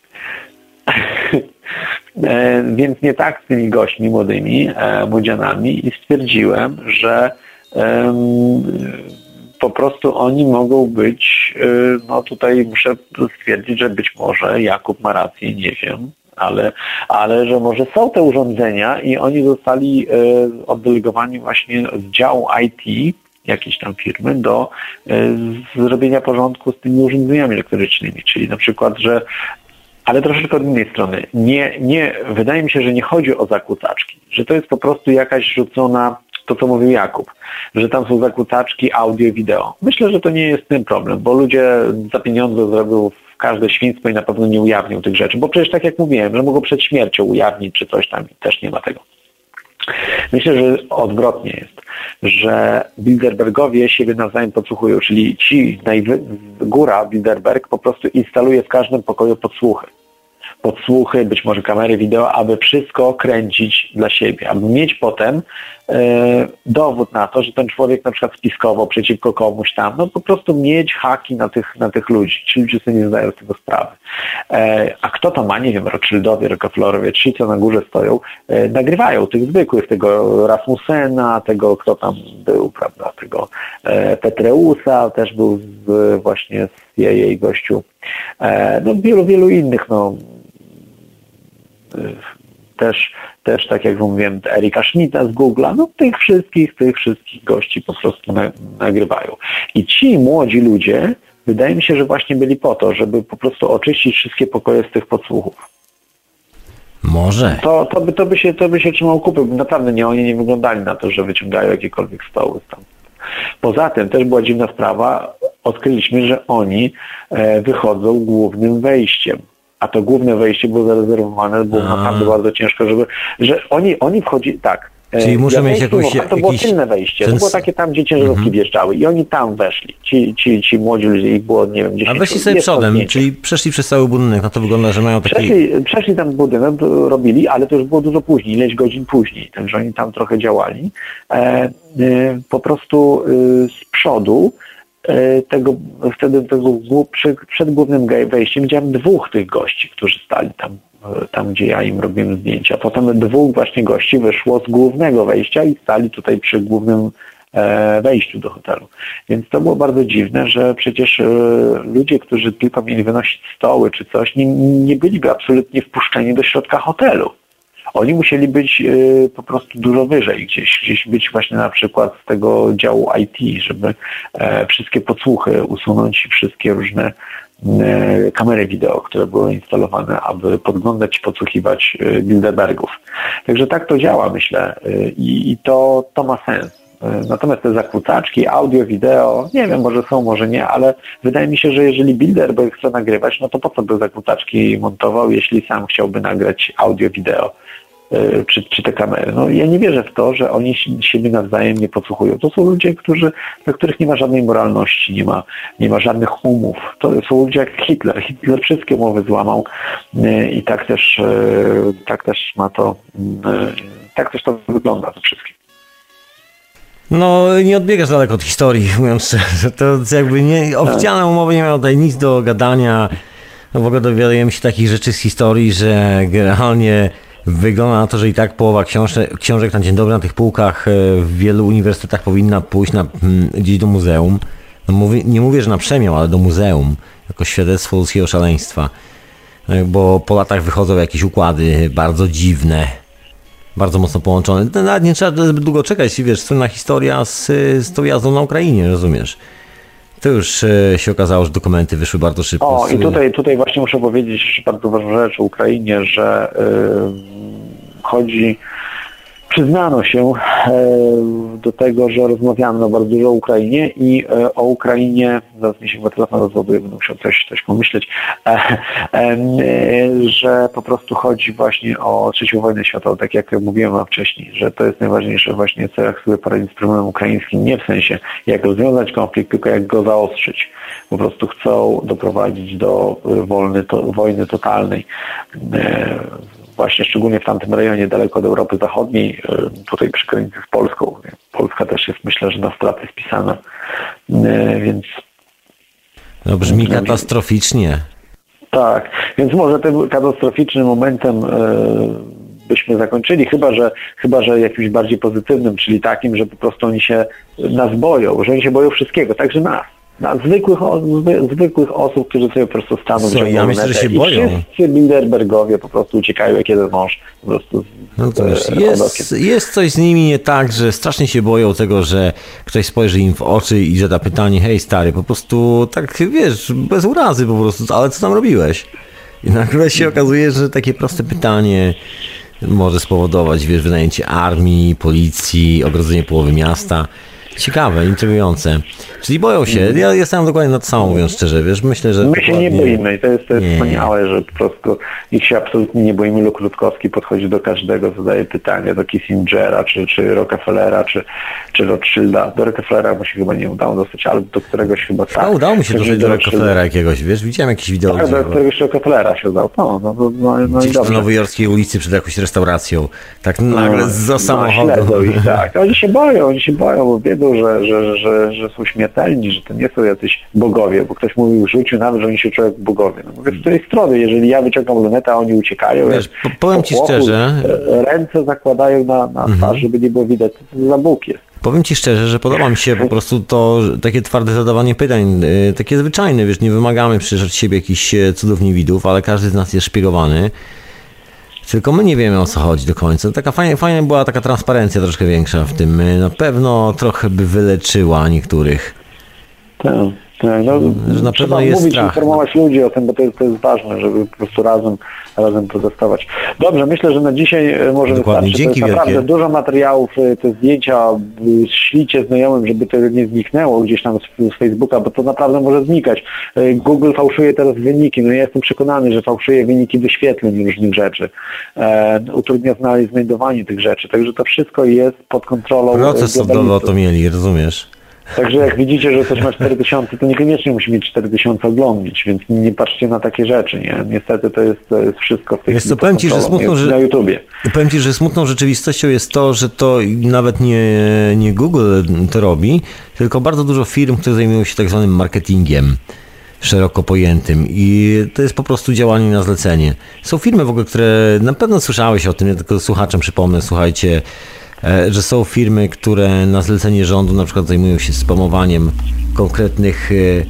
e, więc nie tak z tymi gośćmi młodymi, e, młodzianami i stwierdziłem, że e, po prostu oni mogą być, e, no tutaj muszę stwierdzić, że być może Jakub ma rację, nie wiem, ale, ale że może są te urządzenia i oni zostali e, oddelegowani właśnie z działu I T jakiejś tam firmy do y, zrobienia porządku z tymi urządzeniami elektrycznymi, czyli na przykład, że ale troszeczkę od innej strony. Nie, nie, wydaje mi się, że nie chodzi o zakłócaczki, że to jest po prostu jakaś rzucona, to co mówił Jakub, że tam są zakłócaczki audio, wideo. Myślę, że to nie jest ten problem, bo ludzie za pieniądze zrobią w każde świństwo i na pewno nie ujawnią tych rzeczy, bo przecież tak jak mówiłem, że mogą przed śmiercią ujawnić czy coś tam i też nie ma tego. Myślę, że odwrotnie jest, że Bilderbergowie siebie nawzajem podsłuchują, czyli ci, najwy... góra Bilderberg po prostu instaluje w każdym pokoju podsłuchy. Podsłuchy, być może kamery wideo, aby wszystko kręcić dla siebie, aby mieć potem e, dowód na to, że ten człowiek na przykład spiskował przeciwko komuś tam, no po prostu mieć haki na tych, na tych ludzi. Ci ludzie sobie nie zdają z tego sprawy. E, a kto to ma? Nie wiem, Rothschildowie, Rockefellerowie, ci co na górze stoją, e, nagrywają tych zwykłych, tego Rasmussena, tego kto tam był, prawda, tego e, Petreusa, też był z, właśnie z jej gościu, e, no wielu, wielu innych, no Też, też, tak jak mówiłem, Erika Schmidta z Google'a, no tych wszystkich, tych wszystkich gości po prostu na, nagrywają. I ci młodzi ludzie, wydaje mi się, że właśnie byli po to, żeby po prostu oczyścić wszystkie pokoje z tych podsłuchów. Może. To, to, by, to, by się, to by się trzymał kupy. Naprawdę nie, oni nie wyglądali na to, że wyciągają jakiekolwiek stoły tam. Poza tym też była dziwna sprawa, odkryliśmy, że oni e, wychodzą głównym wejściem. A to główne wejście było zarezerwowane, było A. naprawdę bardzo ciężko, żeby, że oni, oni wchodzili, tak. Czyli muszą mieć jakąś... jakąś... To było jakiś... tylne wejście, ten... to było takie tam, gdzie ciężarówki mm-hmm. wjeżdżały i oni tam weszli. Ci, ci, ci młodzi ludzie, ich było, nie wiem, dziesięć. A weszli sobie przodem, czyli przeszli przez cały budynek, no to wygląda, że mają taki... Przeszli, przeszli tam budynek, robili, ale to już było dużo później, ileś godzin później, także oni tam trochę działali. E, e, po prostu e, z przodu tego, wtedy tego, przed, przed głównym wejściem widziałem dwóch tych gości, którzy stali tam, tam gdzie ja im robiłem zdjęcia. Potem dwóch właśnie gości wyszło z głównego wejścia i stali tutaj przy głównym e, wejściu do hotelu. Więc to było bardzo dziwne, że przecież e, ludzie, którzy tylko mieli wynosić stoły czy coś, nie, nie byliby absolutnie wpuszczeni do środka hotelu. Oni musieli być y, po prostu dużo wyżej, gdzieś, gdzieś być właśnie na przykład z tego działu I T, żeby e, wszystkie podsłuchy usunąć i wszystkie różne e, kamery wideo, które były instalowane, aby podglądać i podsłuchiwać e, Bilderbergów. Także tak to działa, myślę, e, i to, to ma sens. E, natomiast te zakłócaczki, audio, wideo, nie wiem, może są, może nie, ale wydaje mi się, że jeżeli Bilderberg chce nagrywać, no to po co by zakłócaczki montował, jeśli sam chciałby nagrać audio, wideo? Czy, czy te kamery. No ja nie wierzę w to, że oni siebie nawzajem nie podsłuchują. To są ludzie, którzy, dla których nie ma żadnej moralności, nie ma, nie ma żadnych umów. To są ludzie jak Hitler. Hitler wszystkie umowy złamał i tak też, tak też ma to, tak też to wygląda to wszystkim. No, nie odbiegasz daleko od historii, mówiąc szczerze. To jakby nie, oficjalne umowy nie mają tutaj nic do gadania. No w ogóle dowiadujemy się takich rzeczy z historii, że generalnie wygląda na to, że i tak połowa książek, książek na dzień dobry na tych półkach w wielu uniwersytetach powinna pójść na, gdzieś do muzeum. No mówię, nie mówię, że na przemiał, ale do muzeum, jako świadectwo ludzkiego szaleństwa. Bo po latach wychodzą jakieś układy bardzo dziwne, bardzo mocno połączone. Nawet nie trzeba zbyt długo czekać, wiesz, słynna historia z, z tą jazdą na Ukrainie, rozumiesz? To już się okazało, że dokumenty wyszły bardzo szybko. O, i tutaj, tutaj właśnie muszę powiedzieć jeszcze bardzo ważną rzecz o Ukrainie, że chodzi, przyznano się do tego, że rozmawiano bardzo dużo o Ukrainie i o Ukrainie, zaraz mi się chyba telefon rozładuje, będę musiał coś, coś pomyśleć, że po prostu chodzi właśnie o trzecią wojnę światową, tak jak mówiłem wam wcześniej, że to jest najważniejsze właśnie co jak sobie poradzić z problemem ukraińskim, nie w sensie jak rozwiązać konflikt, tylko jak go zaostrzyć. Po prostu chcą doprowadzić do wolny, to, wojny totalnej. Właśnie szczególnie w tamtym rejonie, daleko od Europy Zachodniej, tutaj przy granicy z Polską. Polska też jest, myślę, że na straty spisana, więc... No brzmi katastroficznie. Tak, więc może tym katastroficznym momentem byśmy zakończyli, chyba że, chyba że jakimś bardziej pozytywnym, czyli takim, że po prostu oni się nas boją, że oni się boją wszystkiego, także nas. Na zwykłych, zwykłych osób, którzy sobie po prostu staną Co, ja myślę, że się i boją. Wszyscy Bilderbergowie po prostu uciekają jak jeden mąż. Po prostu no to wiesz, jest, jest coś z nimi nie tak, że strasznie się boją tego, że ktoś spojrzy im w oczy i zada pytanie, hej stary, po prostu tak wiesz, bez urazy po prostu, ale co tam robiłeś? I nagle się okazuje, że takie proste pytanie może spowodować, wiesz, wynajęcie armii, policji, ogrodzenie połowy miasta. Ciekawe, intrygujące. Czyli boją się. Ja jestem dokładnie nad samą, mówiąc szczerze, wiesz, myślę, że... My się nie boimy i to jest, to jest wspaniałe, że po prostu ich się absolutnie nie boimy. Luke Rutkowski podchodzi do każdego, zadaje pytania, do Kissingera, czy, czy Rockefellera, czy, czy Rothschilda. Do Rockefellera mu się chyba nie udało dostać, ale do któregoś chyba tak. No, udało mi się dotrzeć do Rockefellera jakiegoś, wiesz, widziałem jakieś wideo. Tak, do któregoś Rockefellera się udało. No, no, no, no, no i w nowojorskiej ulicy przed jakąś restauracją. Tak nagle no, za samochodu. No, ich, tak. Oni się boją, oni się boją, bo wiedzą, Że, że, że, że są śmiertelni, że to nie są jacyś bogowie, bo ktoś mówił w życiu nawet, że oni się czują jak bogowie. No mówię, z której strony, jeżeli ja wyciągam lunetę, a oni uciekają, wiesz, powiem ci popłochu, szczerze, ręce zakładają na, na mhm. twarz, żeby nie było widać, co to za Bóg jest. Powiem ci szczerze, że podoba mi się po prostu to takie twarde zadawanie pytań, takie zwyczajne, wiesz, nie wymagamy przecież od siebie jakichś cudów niewidów, ale każdy z nas jest szpiegowany. Tylko my nie wiemy, o co chodzi do końca. Taka fajna, fajna była taka transparencja troszkę większa w tym. Na pewno trochę by wyleczyła niektórych. Tak, tak. No, że na pewno jest mówić, strach. informować ludzi o tym, bo to jest, to jest ważne, żeby po prostu razem, razem protestować. Dobrze, myślę, że na dzisiaj może Dokładnie. wystarczy. Dzięki to jest wielkie. naprawdę dużo materiałów, te zdjęcia, ślicie znajomym, żeby to nie zniknęło gdzieś tam z, z Facebooka, bo to naprawdę może znikać. Google fałszuje teraz wyniki. No ja jestem przekonany, że fałszuje wyniki wyświetleń różnych rzeczy. E, utrudnia znajdowanie tych rzeczy. Także to wszystko jest pod kontrolą. Proces sądowy o to mieli, rozumiesz? Także jak widzicie, że coś ma cztery tysiące, to niekoniecznie musi mieć cztery tysiące oglądnięć, więc nie patrzcie na takie rzeczy, nie? Niestety to jest, to jest wszystko w tej chwili powiem ci, że smutno, że, na YouTubie. Powiem ci, że smutną rzeczywistością jest to, że to nawet nie, nie Google to robi, tylko bardzo dużo firm, które zajmują się tak zwanym marketingiem szeroko pojętym i to jest po prostu działanie na zlecenie. Są firmy w ogóle, które na pewno słyszałeś o tym, ja tylko słuchaczom przypomnę, słuchajcie, że są firmy, które na zlecenie rządu na przykład zajmują się spamowaniem konkretnych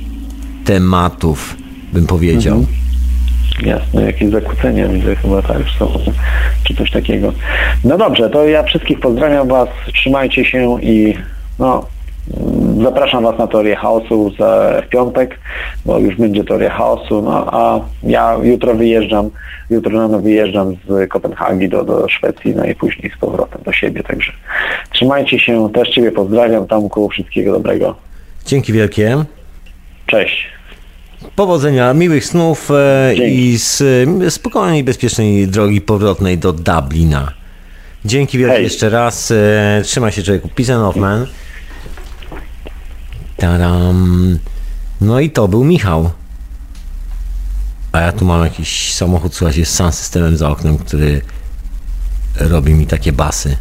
tematów, bym powiedział. Mhm. Jasne, jakieś zakłócenia widzę chyba tak są, czy coś takiego. No dobrze, to ja wszystkich pozdrawiam was, trzymajcie się i no zapraszam was na teorię chaosu za w piątek, bo już będzie teoria chaosu, no a ja jutro wyjeżdżam, jutro rano wyjeżdżam z Kopenhagi do, do Szwecji, no i później z powrotem do siebie, także trzymajcie się, też ciebie pozdrawiam, Tomku, wszystkiego dobrego. Dzięki wielkie. Cześć. Powodzenia, miłych snów e, i z, spokojnej i bezpiecznej drogi powrotnej do Dublina. Dzięki wielkie Hej. jeszcze raz, e, trzymaj się człowieku, peace and love, man. Tadam. No i to był Michał. A ja tu mam jakiś samochód, słuchajcie, z sound systemem za oknem, który robi mi takie basy.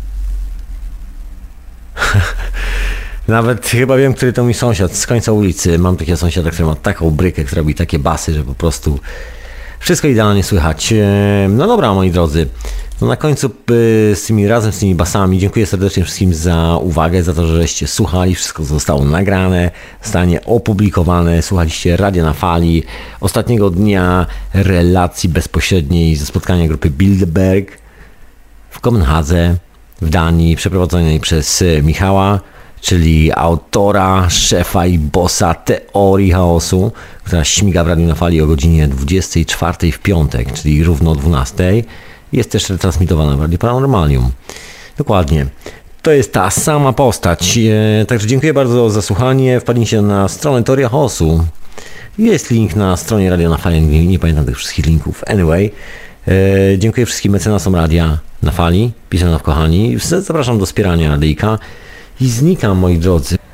Nawet chyba wiem, który to mój sąsiad z końca ulicy. Mam takiego sąsiada, który ma taką brykę, która robi takie basy, że po prostu wszystko idealnie słychać. No dobra, moi drodzy. No na końcu z tymi razem z tymi basami dziękuję serdecznie wszystkim za uwagę, za to, żeście słuchali. Wszystko zostało nagrane, zostanie opublikowane. Słuchaliście Radia na Fali, ostatniego dnia relacji bezpośredniej ze spotkania grupy Bilderberg w Kopenhadze w Danii, przeprowadzonej przez Michała, czyli autora, szefa i bossa teorii chaosu, która śmiga w Radiu na Fali o godzinie dwudziestej czwartej w piątek, czyli równo o dwunastej. jest też retransmitowana w Radiu Paranormalium. Dokładnie. To jest ta sama postać. Także dziękuję bardzo za słuchanie. Wpadnijcie na stronę Teoria Chaosu. Jest link na stronie Radia na Fali. Nie, nie pamiętam tych wszystkich linków. Anyway, e, dziękuję wszystkim mecenasom Radia na Fali. Pisano w kochani. Zapraszam do wspierania Radyjka. I znikam, moi drodzy.